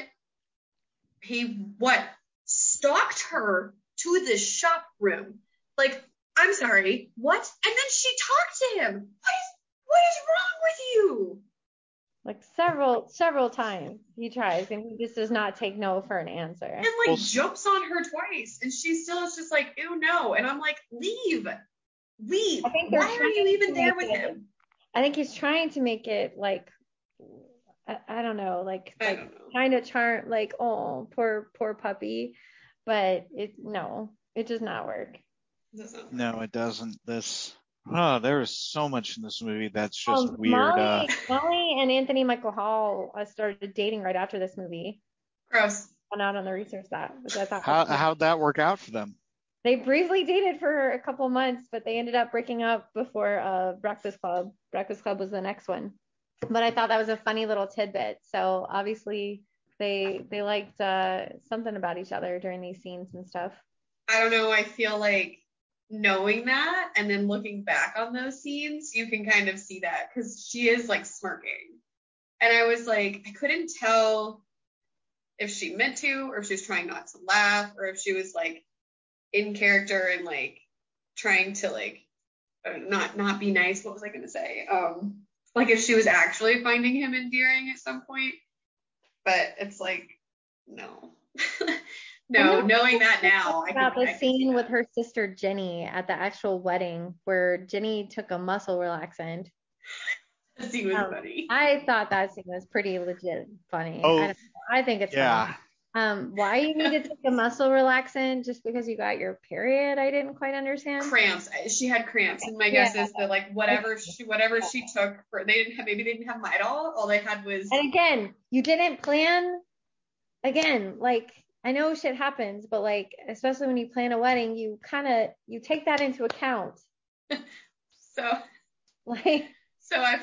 he, what, stalked her to the shop room. Like, I'm sorry, what? And then she talked to him. What is, what is wrong with you? Like several, several times he tries and he just does not take no for an answer. And like well, jumps on her twice. And she still is just like, ew, no. And I'm like, leave. Leave. I think Why are you even there with it, him? I think he's trying to make it like, I, I don't know, like, I like don't know. kind of charm, like, oh, poor, poor puppy. But it, no, it does not work. It no, it doesn't. This, oh, there is so much in this movie that's just um, weird. Molly, uh, Molly and Anthony Michael Hall uh, started dating right after this movie. Gross. Went out on the research that. Which I thought how, how'd that work out for them? They briefly dated for a couple months, but they ended up breaking up before uh, Breakfast Club. Breakfast Club was the next one. But I thought that was a funny little tidbit. So obviously they they liked uh, something about each other during these scenes and stuff. I don't know. I feel like knowing that and then looking back on those scenes, you can kind of see that because she is like smirking. And I was like, I couldn't tell if she meant to or if she was trying not to laugh or if she was like in character and like trying to like uh, not not be nice. What was I gonna say? Um, like if she was actually finding him endearing at some point, but it's like no, no. Knowing that now, I about could, the I could scene see with that. her sister Jenny at the actual wedding where Jenny took a muscle relaxant. The scene was Um, funny. I thought that scene was pretty legit funny. Oh, I don't know. I think it's yeah. funny. Um, why you need to take a muscle relaxant just because you got your period? I didn't quite understand. Cramps. She had cramps, and my Yeah. guess is that like whatever she whatever she took for they didn't have maybe they didn't have Midol. All they had was And again, you didn't plan. Again, like I know shit happens, but like especially when you plan a wedding, you kind of you take that into account. so Like, so I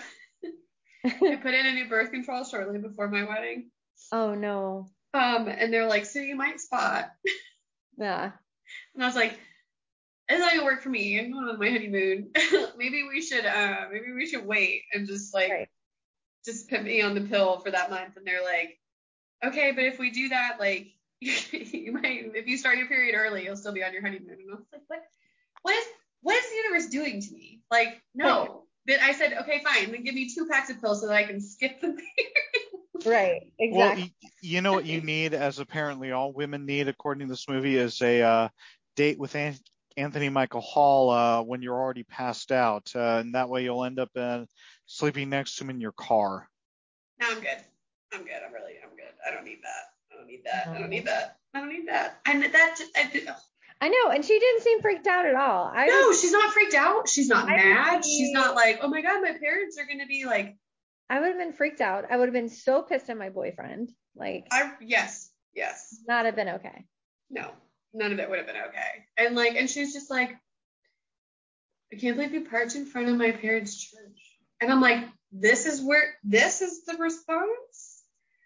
I put in a new birth control shortly before my wedding. oh no. Um, and they're like, so you might spot. Yeah. And I was like, it's not gonna work for me. I'm going on my honeymoon. maybe we should uh maybe we should wait and just like Right. just put me on the pill for that month. And they're like, okay, but if we do that, like you might if you start your period early, you'll still be on your honeymoon. And I was like, what what is what is the universe doing to me? Like, no. But I said, okay, fine, then give me two packs of pills so that I can skip the period. Right. Exactly. Well, y- you know what you need, as apparently all women need, according to this movie, is a uh, date with An- Anthony Michael Hall uh, when you're already passed out, uh, and that way you'll end up uh, sleeping next to him in your car. No, I'm good. I'm good. I'm really, I'm good. I don't need that. I don't need that. I don't need that. I don't need that. And that, I, I know, and she didn't seem freaked out at all. I no, would, she's not freaked out. She's not I mad. would be- She's not like, oh my God, my parents are going to be like, I would have been freaked out. I would have been so pissed at my boyfriend. Like, I, yes, yes. not have been okay. No, none of it would have been okay. And like, and she's just like, I can't believe you parked in front of my parents' church. And I'm like, this is where, this is the response?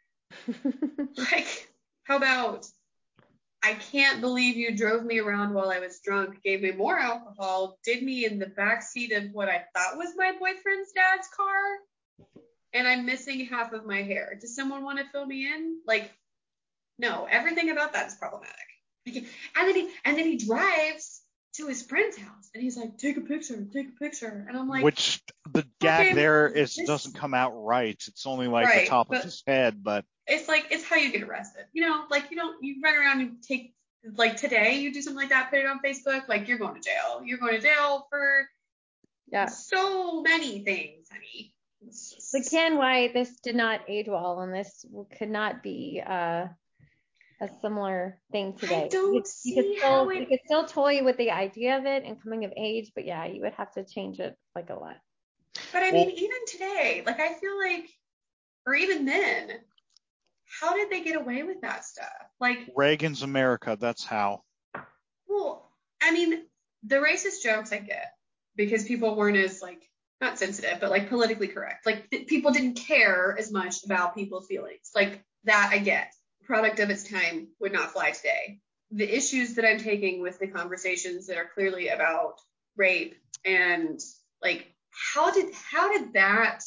Like, how about, I can't believe you drove me around while I was drunk, gave me more alcohol, did me in the back seat of what I thought was my boyfriend's dad's car, and I'm missing half of my hair. Does someone want to fill me in? Like, no, everything about that is problematic. And then he and then he drives to his friend's house, and he's like, take a picture, take a picture. And I'm like, Which the gag okay, there is this- doesn't come out right. It's only like Right, the top but- of his head, but it's like, it's how you get arrested. You know, like you don't, you run around and take, like today, you do something like that, put it on Facebook, like you're going to jail. You're going to jail for Yeah. so many things, honey. It's just- Again, why this did not age well, and this could not be uh, a similar thing today. I don't you, see you could still, how it- you could still toy with the idea of it and coming of age, but yeah, you would have to change it like a lot. But I Well- mean, even today, like I feel like, or even then, how did they get away with that stuff? Like, Reagan's America, that's how. well, I mean, the racist jokes I get because people weren't as like not sensitive, but like politically correct. Like th- people didn't care as much about people's feelings. Like that I get. Product of its time would not fly today. The issues that I'm taking with the conversations that are clearly about rape and like how did how did that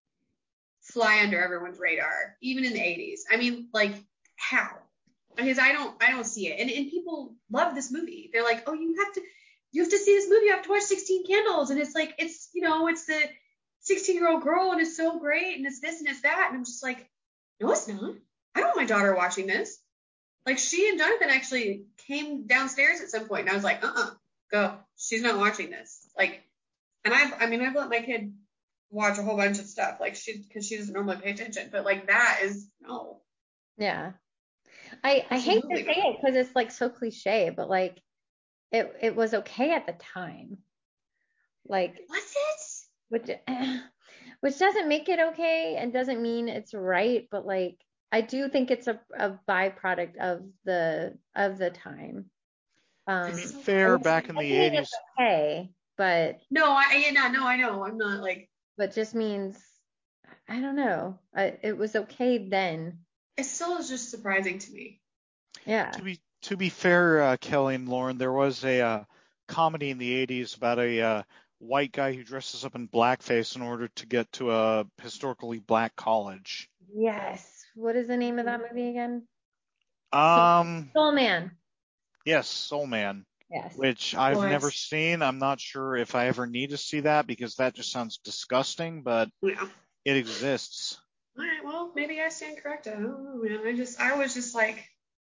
fly under everyone's radar, even in the eighties? I mean, like how? Because I don't I don't see it. And and people love this movie. They're like, oh, you have to you have to see this movie. You have to watch sixteen Candles. And it's like, it's, you know, it's the sixteen year old girl and it's so great and it's this and it's that. And I'm just like, no, it's not. I don't want my daughter watching this. Like she and Jonathan actually came downstairs at some point and I was like, uh-uh, go. She's not watching this. Like, and I've, I mean, I've let my kid watch a whole bunch of stuff, like she, because she doesn't normally pay attention, but like that is, no. Yeah. I, I hate to Absolutely say not. it because it's like so cliche, but like it, it was okay at the time. Like, Was it? which, which doesn't make it okay and doesn't mean it's right, but like, I do think it's a, a byproduct of the, of the time. Um, To be So fair, crazy. back in I the think eighties, it's okay, but, No, I, yeah, no, I know. I'm not like, but just means, I don't know. I, it was okay then. it still is just surprising to me. Yeah. to be to be fair, uh, Kelly and Lauren, there was a uh, comedy in the eighties about a uh, white guy who dresses up in blackface in order to get to a historically black college. Yes. What is the name of that movie again? Um, Soul Man. yes, Soul Man. Yes. which I've What? never seen. I'm not sure if I ever need to see that because that just sounds disgusting, but Yeah. it exists. All right, well, maybe I stand corrected. I don't know, man. I just, I was just like,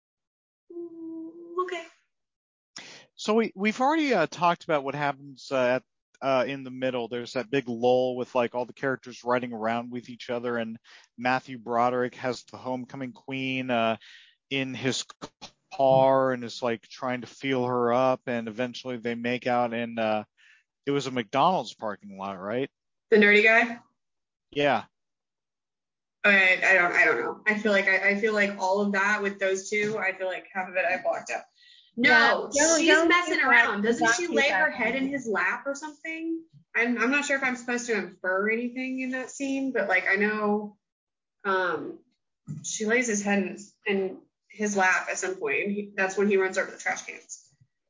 mm, okay. So we we've already uh, talked about what happens uh, at uh, in the middle. There's that big lull with like all the characters riding around with each other, and Matthew Broderick has the homecoming queen uh, in his car and is like trying to feel her up, and eventually they make out in uh, it was a McDonald's parking lot, right? The nerdy guy. Yeah. I, I don't, I don't know. I feel like, I, I feel like all of that with those two, I feel like half of it I blocked out. No, Yeah, don't- she's don't messing keep around. that- Doesn't don't she keep lay that. her head in his lap or something? I'm, I'm not sure if I'm supposed to infer anything in that scene, but like I know, um, she lays his head in his, in his lap at some point. And he, that's when he runs over the trash cans.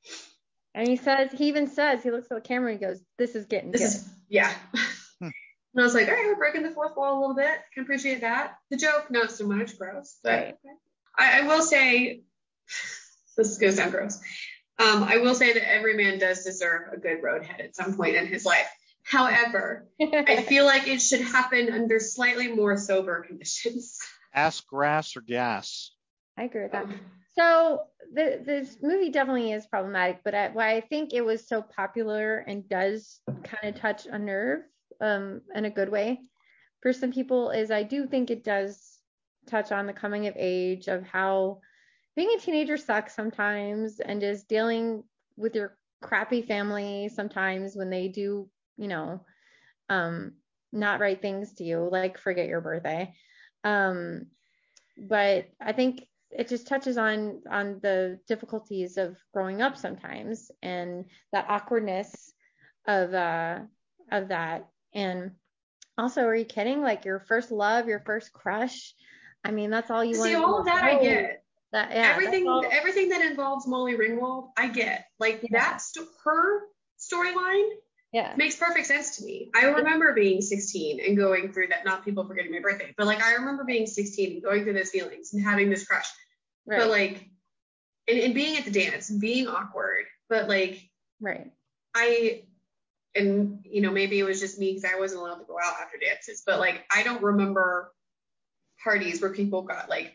And he says, he even says, he looks at the camera and he goes, "This is getting This good." is, yeah. And I was like, all right, we're breaking the fourth wall a little bit. Can appreciate that. The joke, not so much. Gross. But Right. I, I will say, this is going to sound gross. Um, I will say that every man does deserve a good roadhead at some point in his life. However, I feel like it should happen under slightly more sober conditions. Ass, grass, or gas? I agree with that. So the, this movie definitely is problematic, but I, why I think it was so popular and does kind of touch a nerve um, in a good way for some people is I do think it does touch on the coming of age of how being a teenager sucks sometimes and just dealing with your crappy family sometimes when they do, you know, um, not right things to you, like forget your birthday. Um, but I think it just touches on on the difficulties of growing up sometimes and that awkwardness of uh of that. And also, are you kidding? Like your first love, your first crush. I mean, that's all you want. See, all of that I get. That, yeah, everything, all... everything that involves Molly Ringwald, I get. Like yeah. that, st- her storyline yeah. makes perfect sense to me. I remember being sixteen and going through that, not people forgetting my birthday, but like I remember being sixteen and going through those feelings and having this crush. Right. But like, and, and being at the dance and being awkward, but like, right. I, and you know, maybe it was just me because I wasn't allowed to go out after dances, but like, I don't remember parties where people got like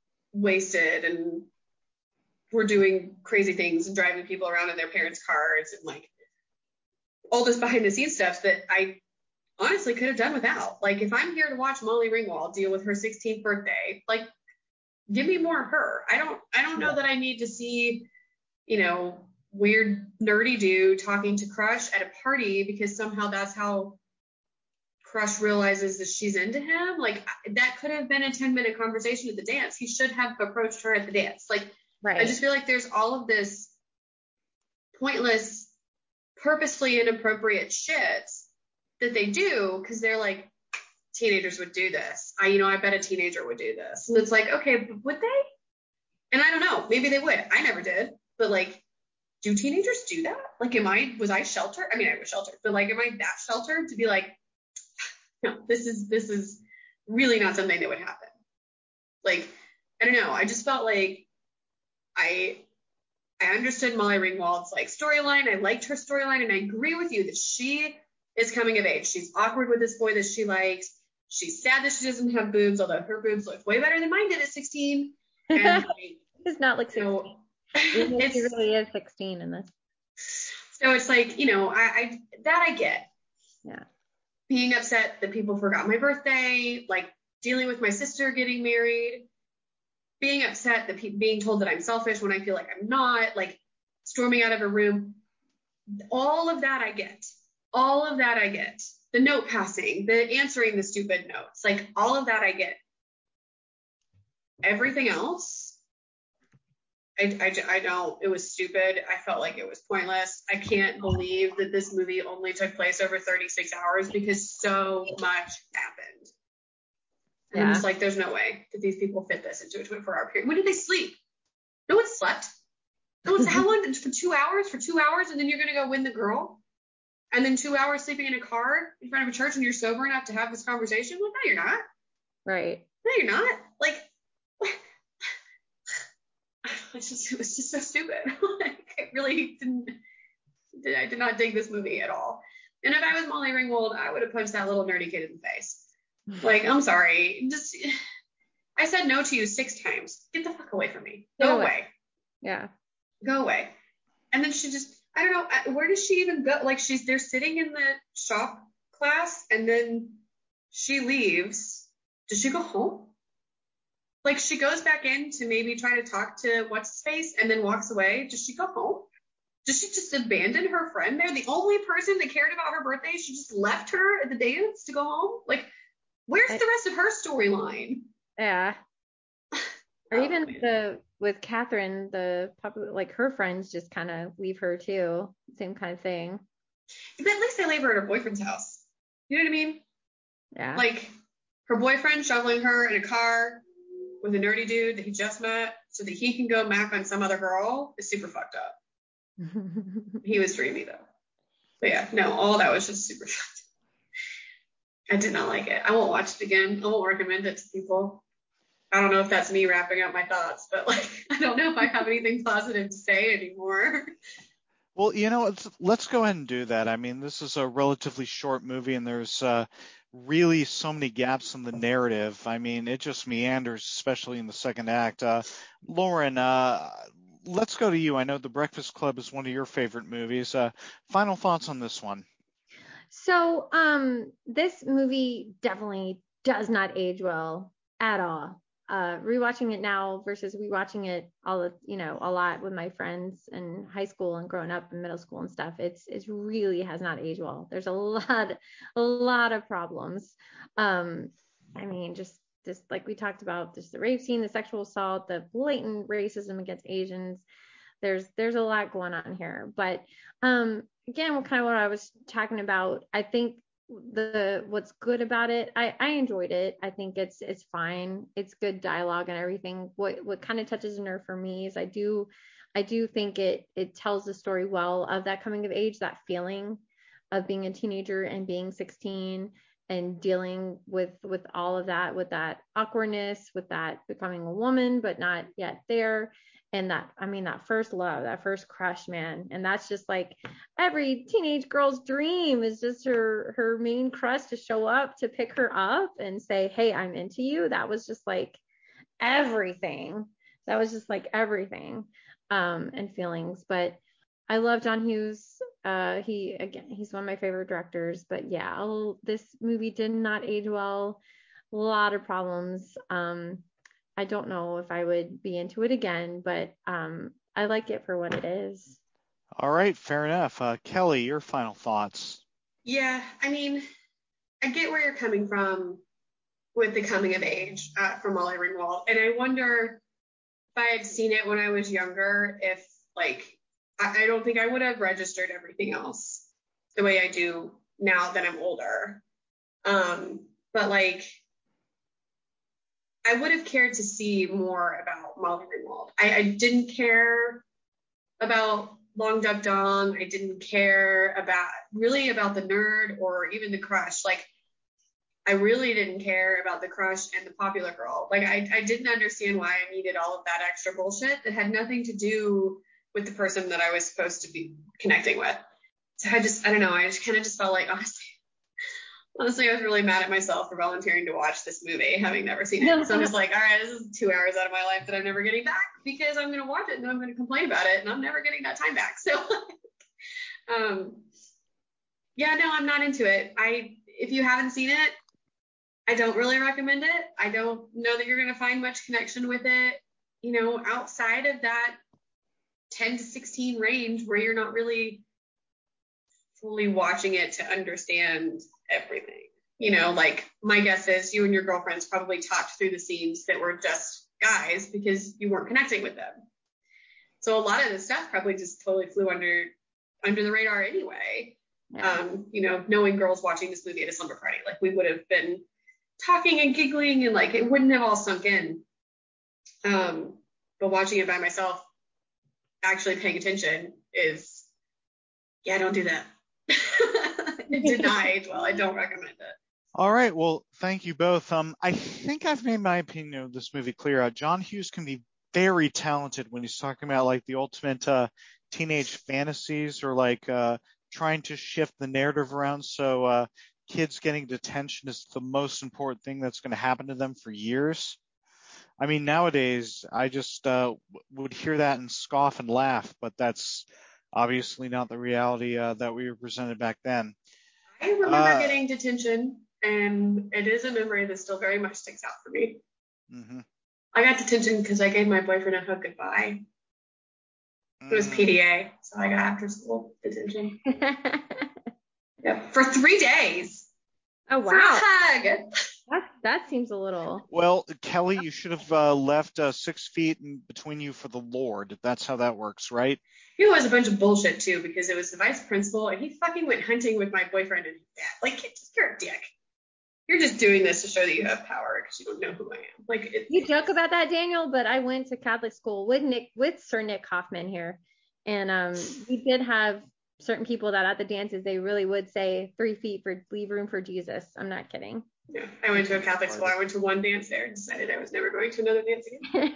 wasted and were doing crazy things and driving people around in their parents' cars and like all this behind the scenes stuff that I honestly could have done without. Like if I'm here to watch Molly Ringwald deal with her sixteenth birthday, like give me more of her. I don't I don't know yeah. that I need to see, you know, weird nerdy dude talking to Crush at a party because somehow that's how Crush realizes that she's into him. Like that could have been a ten minute conversation at the dance. He should have approached her at the dance. Like, right. I just feel like there's all of this pointless, purposefully inappropriate shit that they do because they're like, teenagers would do this. I, you know, I bet a teenager would do this. And it's like, okay, but would they? And I don't know. Maybe they would. I never did. But like, do teenagers do that? Like, am I, was I sheltered? I mean, I was sheltered, but like, am I that sheltered to be like, no, this is, this is really not something that would happen. Like, I don't know. I just felt like I, I understood Molly Ringwald's like storyline. I liked her storyline. And I agree with you that she is coming of age. She's awkward with this boy that she likes. She's sad that she doesn't have boobs, although her boobs look way better than mine did at sixteen. And like, it's not like sixteen. So, it's, she really is sixteen in this. So it's like, you know, I, I that I get. Yeah. Being upset that people forgot my birthday, like dealing with my sister getting married, being upset that pe- being told that I'm selfish when I feel like I'm not, like storming out of a room. All of that I get. All of that I get. The note passing, the answering the stupid notes, like all of that I get. Everything else, I, I, I don't, it was stupid. I felt like it was pointless. I can't believe that this movie only took place over thirty-six hours because so much happened. And yeah. I'm just like, there's no way that these people fit this into a twenty-four hour period. When did they sleep? No one slept. No one's, how long? For two hours? For two hours? And then you're going to go win the girl? And then two hours sleeping in a car in front of a church and you're sober enough to have this conversation? Well, no, you're not. Right. No, you're not. Like, it's just, it was just so stupid. Like, it really really didn't, did, I did not dig this movie at all. And if I was Molly Ringwald, I would have punched that little nerdy kid in the face. Like, I'm sorry. Just, I said no to you six times. Get the fuck away from me. Go away. away. Yeah. Go away. And then she just, I don't know, where does she even go? Like, she's, they're sitting in the shop class, and then she leaves. Does she go home? Like, she goes back in to maybe try to talk to what's his face and then walks away. Does she go home? Does she just abandon her friend there? The only person that cared about her birthday, she just left her at the dance to go home? Like, where's I, the rest of her storyline? Yeah. Or oh, even man. the with Catherine, the like her friends just kind of leave her too. Same kind of thing. But at least they leave her at her boyfriend's house. You know what I mean? Yeah. Like, her boyfriend shoveling her in a car with a nerdy dude that he just met so that he can go mac on some other girl is super fucked up. He was dreamy though. But yeah, no, all that was just super fucked up. I did not like it. I won't watch it again. I won't recommend it to people. I don't know if that's me wrapping up my thoughts, but like, I don't know if I have anything positive to say anymore. Well, you know, let's, let's go ahead and do that. I mean, this is a relatively short movie, and there's uh, really so many gaps in the narrative. I mean, it just meanders, especially in the second act. Uh, Lauren, uh, let's go to you. I know The Breakfast Club is one of your favorite movies. Uh, final thoughts on this one? So, um, this movie definitely does not age well at all. Uh, rewatching it now versus rewatching it all the, you know, a lot with my friends in high school and growing up in middle school and stuff. It's, it's really has not aged well. There's a lot, a lot of problems. Um, I mean, just, just like we talked about, just the rape scene, the sexual assault, the blatant racism against Asians. There's, there's a lot going on here, but, um, again, kind of what I was talking about, I think the what's good about it, I, I enjoyed it. I think it's it's fine. It's good dialogue and everything. What what kind of touches a nerve for me is I do I do think it it tells the story well of that coming of age, that feeling of being a teenager and being sixteen and dealing with with all of that, with that awkwardness, with that becoming a woman but not yet there. And that, I mean, that first love, that first crush, man. And that's just like every teenage girl's dream is just her, her main crush to show up, to pick her up and say, hey, I'm into you. That was just like everything. That was just like everything, um, and feelings. But I love John Hughes. Uh, he, again, he's one of my favorite directors. But yeah, I'll, this movie did not age well. A lot of problems. Um, I don't know if I would be into it again, but um, I like it for what it is. All right, fair enough. Uh, Kelly, your final thoughts? Yeah, I mean, I get where you're coming from with the coming of age uh, from Molly Ringwald, and I wonder if I had seen it when I was younger, if like I, I don't think I would have registered everything else the way I do now that I'm older. Um, but like, I would have cared to see more about Molly Ringwald. I, I didn't care about Long Duck Dong. I didn't care about really about the nerd or even the crush. Like, I really didn't care about the crush and the popular girl. Like, I, I didn't understand why I needed all of that extra bullshit that had nothing to do with the person that I was supposed to be connecting with. So I just, I don't know. I just kind of just felt like, honestly, Honestly, I was really mad at myself for volunteering to watch this movie, having never seen it. So I'm just like, all right, this is two hours out of my life that I'm never getting back because I'm going to watch it and I'm going to complain about it and I'm never getting that time back. So, um, yeah, no, I'm not into it. I, if you haven't seen it, I don't really recommend it. I don't know that you're going to find much connection with it, you know, outside of that ten to sixteen range where you're not really fully watching it to understand everything. You know, like my guess is you and your girlfriends probably talked through the scenes that were just guys because you weren't connecting with them. So a lot of the stuff probably just totally flew under under the radar anyway. Yeah. Um, you know, knowing girls watching this movie at a slumber party, like we would have been talking and giggling and like it wouldn't have all sunk in. Um, but watching it by myself, actually paying attention is, yeah, don't do that. It did not age well. I don't recommend it. All right. Well, thank you both. Um, I think I've made my opinion of this movie clear. Uh, John Hughes can be very talented when he's talking about like the ultimate uh, teenage fantasies or like uh, trying to shift the narrative around so uh, kids getting detention is the most important thing that's going to happen to them for years. I mean, nowadays, I just uh, would hear that and scoff and laugh, but that's obviously not the reality uh, that we were presented back then. I remember Uh, getting detention, and it is a memory that still very much sticks out for me. mm-hmm. I got detention because I gave my boyfriend a hug goodbye. It was P D A, so I got after school detention. Yeah, for three days. Oh For a wow, hug. that that seems a little. Well, Kelly, you should have uh, left uh, six feet in between you for the Lord. That's how that works, right? It was a bunch of bullshit too, because it was the vice principal, and he fucking went hunting with my boyfriend and his dad. Like, you're a dick. You're just doing this to show that you have power because you don't know who I am. Like, it, You joke about that, Daniel, but I went to Catholic school with Nick, with Sir Nick Hoffman here, and um, we did have certain people that at the dances they really would say three feet for leave room for Jesus. I'm not kidding. Yeah, I went to a Catholic school. I went to one dance there and decided I was never going to another dance again.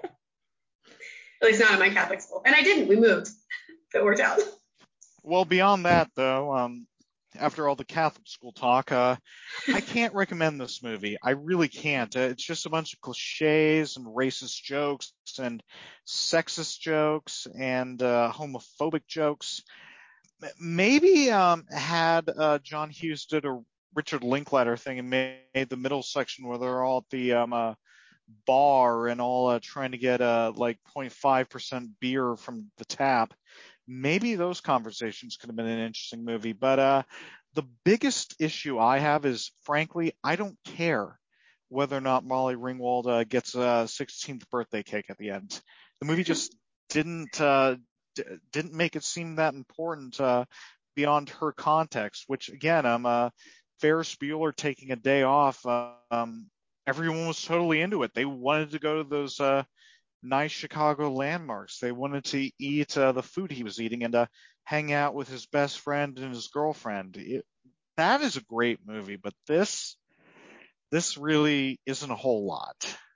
At least not at my Catholic school. And I didn't. We moved. It worked out. Well, beyond that, though, um, after all the Catholic school talk, uh, I can't recommend this movie. I really can't. Uh, it's just a bunch of cliches and racist jokes and sexist jokes and uh, homophobic jokes. M- Maybe um, had uh, John Hughes did a Richard Linklater thing and made, made the middle section where they're all at the um, uh, bar and all uh, trying to get uh, like zero point five percent beer from the tap. Maybe those conversations could have been an interesting movie. But uh, the biggest issue I have is, frankly, I don't care whether or not Molly Ringwald uh, gets a sixteenth birthday cake at the end. The movie just didn't uh, d- didn't make it seem that important uh, beyond her context. Which again, I'm um, uh, Ferris Bueller taking a day off. Uh, um, everyone was totally into it. They wanted to go to those uh, nice Chicago landmarks. They wanted to eat uh, the food he was eating and uh, hang out with his best friend and his girlfriend. It, that is a great movie, but this this really isn't a whole lot.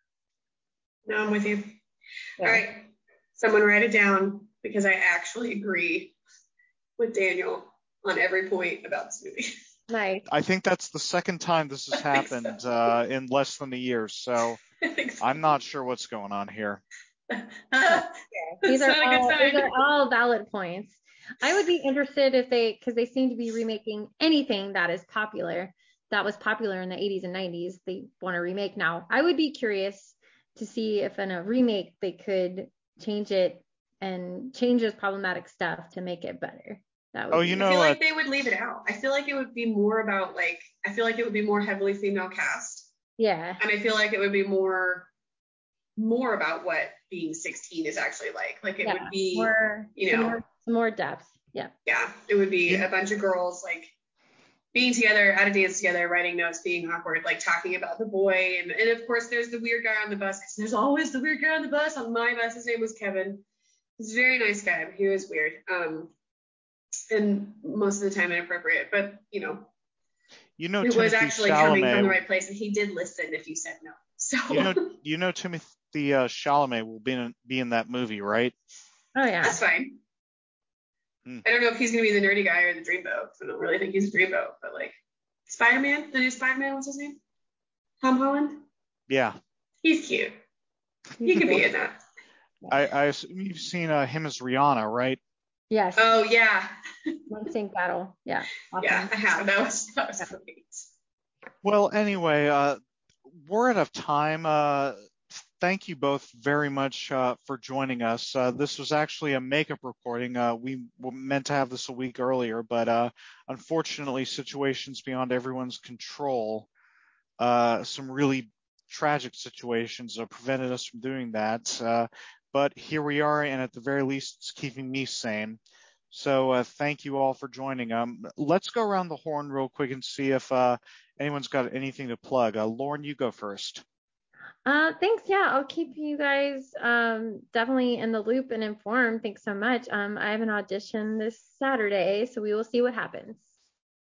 No, I'm with you. Yeah. All right. Someone write it down because I actually agree with Daniel on every point about this movie. Nice. I think that's the second time this has happened so. uh, in less than a year, so, so I'm not sure what's going on here. These are all these are all valid points. I would be interested if they, because they seem to be remaking anything that is popular, that was popular in the eighties and nineties. They want to remake now. I would be curious to see if in a remake they could change it and change those problematic stuff to make it better. That would oh, be, you know, I feel like uh, they would leave it out. I feel like it would be more about like, I feel like it would be more heavily female cast. Yeah. And I feel like it would be more, more about what being sixteen is actually like. Like it yeah. would be, more, you know, more, more depth. Yeah. Yeah. It would be you, a bunch of girls like being together, at a dance together, writing notes, being awkward, like talking about the boy. And, and of course, there's the weird guy on the bus because there's always the weird guy on the bus. On my bus, his name was Kevin. He's a very nice guy, but he was weird. Um, and most of the time inappropriate, but you know, you know, it Timothy was actually Chalamet, coming from the right place, and he did listen if you said no. So you know, you know, Timothy uh, Chalamet will be in be in that movie, right? Oh yeah. That's fine. Hmm. I don't know if he's gonna be the nerdy guy or the dreamboat. I don't really think he's a dreamboat, but like Spider-Man, the new Spider-Man, what's his name? Tom Holland. Yeah. He's cute. He's he could cool. be in that. I, I assume you've seen uh, him as Rihanna, right? Yes. Oh yeah. One Sync Battle. Yeah. Awesome. Yeah, I have. That was that was yeah. great. Well, anyway, uh, we're out of time. Uh, thank you both very much uh, for joining us. Uh, this was actually a makeup recording. Uh, we were meant to have this a week earlier, but uh, unfortunately, situations beyond everyone's control, uh, some really tragic situations uh, prevented us from doing that. Uh, but here we are, and at the very least, it's keeping me sane. So uh, thank you all for joining. Um, let's go around the horn real quick and see if uh, anyone's got anything to plug. Uh, Lauren, you go first. Uh, thanks. Yeah, I'll keep you guys um, definitely in the loop and informed. Thanks so much. Um, I have an audition this Saturday, so we will see what happens.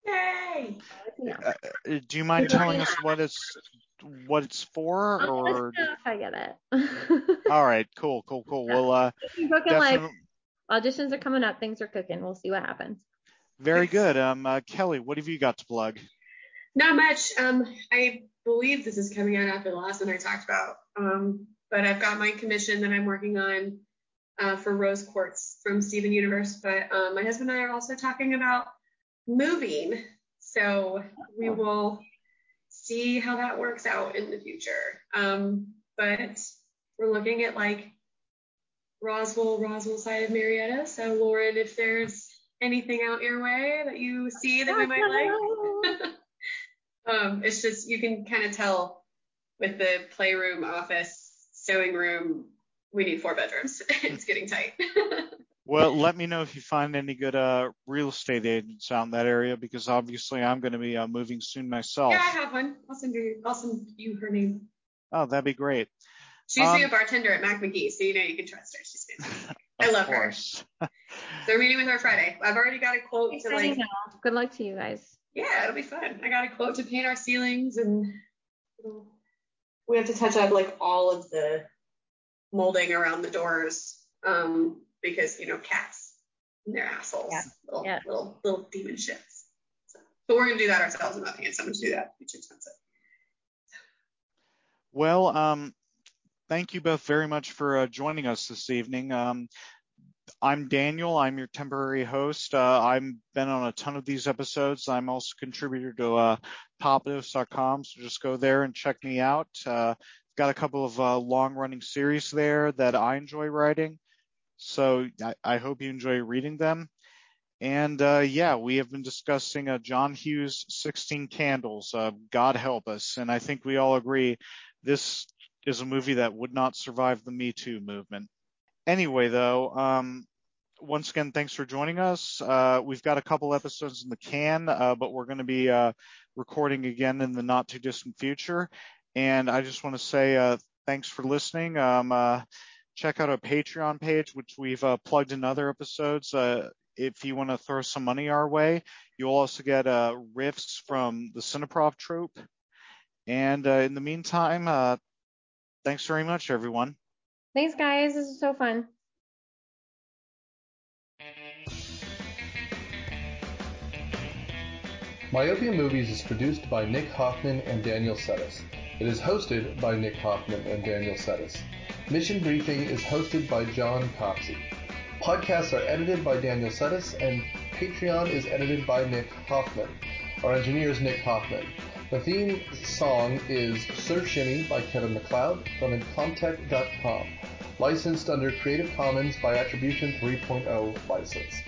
Yay! No. Uh, do you mind telling us what it's what it's for, I'll let or? you know if I get it. All right, cool, cool, cool. Well, uh, Cooking definitely. Like auditions are coming up. Things are cooking. We'll see what happens. Very good. Um, uh, Kelly, what have you got to plug? Not much. Um, I believe this is coming out after the last one I talked about. Um, but I've got my commission that I'm working on uh, for Rose Quartz from Steven Universe. But um, my husband and I are also talking about moving. So we will see how that works out in the future. Um, but we're looking at like Roswell, Roswell side of Marietta. So Lauren, if there's anything out your way that you see that we might like. um, it's just, you can kind of tell with the playroom, office, sewing room, we need four bedrooms. It's getting tight. Well, let me know if you find any good uh, real estate agents out in that area, because obviously I'm going to be uh, moving soon myself. Yeah, I have one. I'll send you, I'll send you her name. Oh, that'd be great. She used to be a Um, bartender at Mac McGee, so you know you can trust her. She's fantastic. I love course. her. So we're meeting with her Friday. I've already got a quote to like. Good luck to you guys. Yeah, it'll be fun. I got a quote to paint our ceilings, and we have to touch up like all of the molding around the doors, um, because you know cats and their assholes, Yeah. little Yeah. little little demon shits. So, but we're gonna do that ourselves. I'm not paying someone to do that. It's expensive. Well, um, thank you both very much for uh, joining us this evening. Um, I'm Daniel. I'm your temporary host. Uh, I've been on a ton of these episodes. I'm also a contributor to uh, top dose dot com, so just go there and check me out. Uh, got a couple of uh, long-running series there that I enjoy writing, so I, I hope you enjoy reading them. And uh, yeah, we have been discussing uh, John Hughes' sixteen Candles, uh, God Help Us, and I think we all agree this is a movie that would not survive the Me Too movement. Anyway, though, um, once again, thanks for joining us. Uh, we've got a couple episodes in the can, uh, but we're going to be uh, recording again in the not too distant future. And I just want to say uh, thanks for listening. Um, uh, check out our Patreon page, which we've uh, plugged in other episodes. Uh, if you want to throw some money our way, you'll also get uh, riffs from the Cineprov trope. And uh, in the meantime, uh, thanks very much, everyone. Thanks, guys. This is so fun. Myopia Movies is produced by Nick Hoffman and Daniel Settis. It is hosted by Nick Hoffman and Daniel Settis. Mission Briefing is hosted by John Copsey. Podcasts are edited by Daniel Settis, and Patreon is edited by Nick Hoffman. Our engineer is Nick Hoffman. The theme song is Surf Shimmy by Kevin MacLeod from Incomptech dot com. Licensed under Creative Commons by Attribution three point oh license.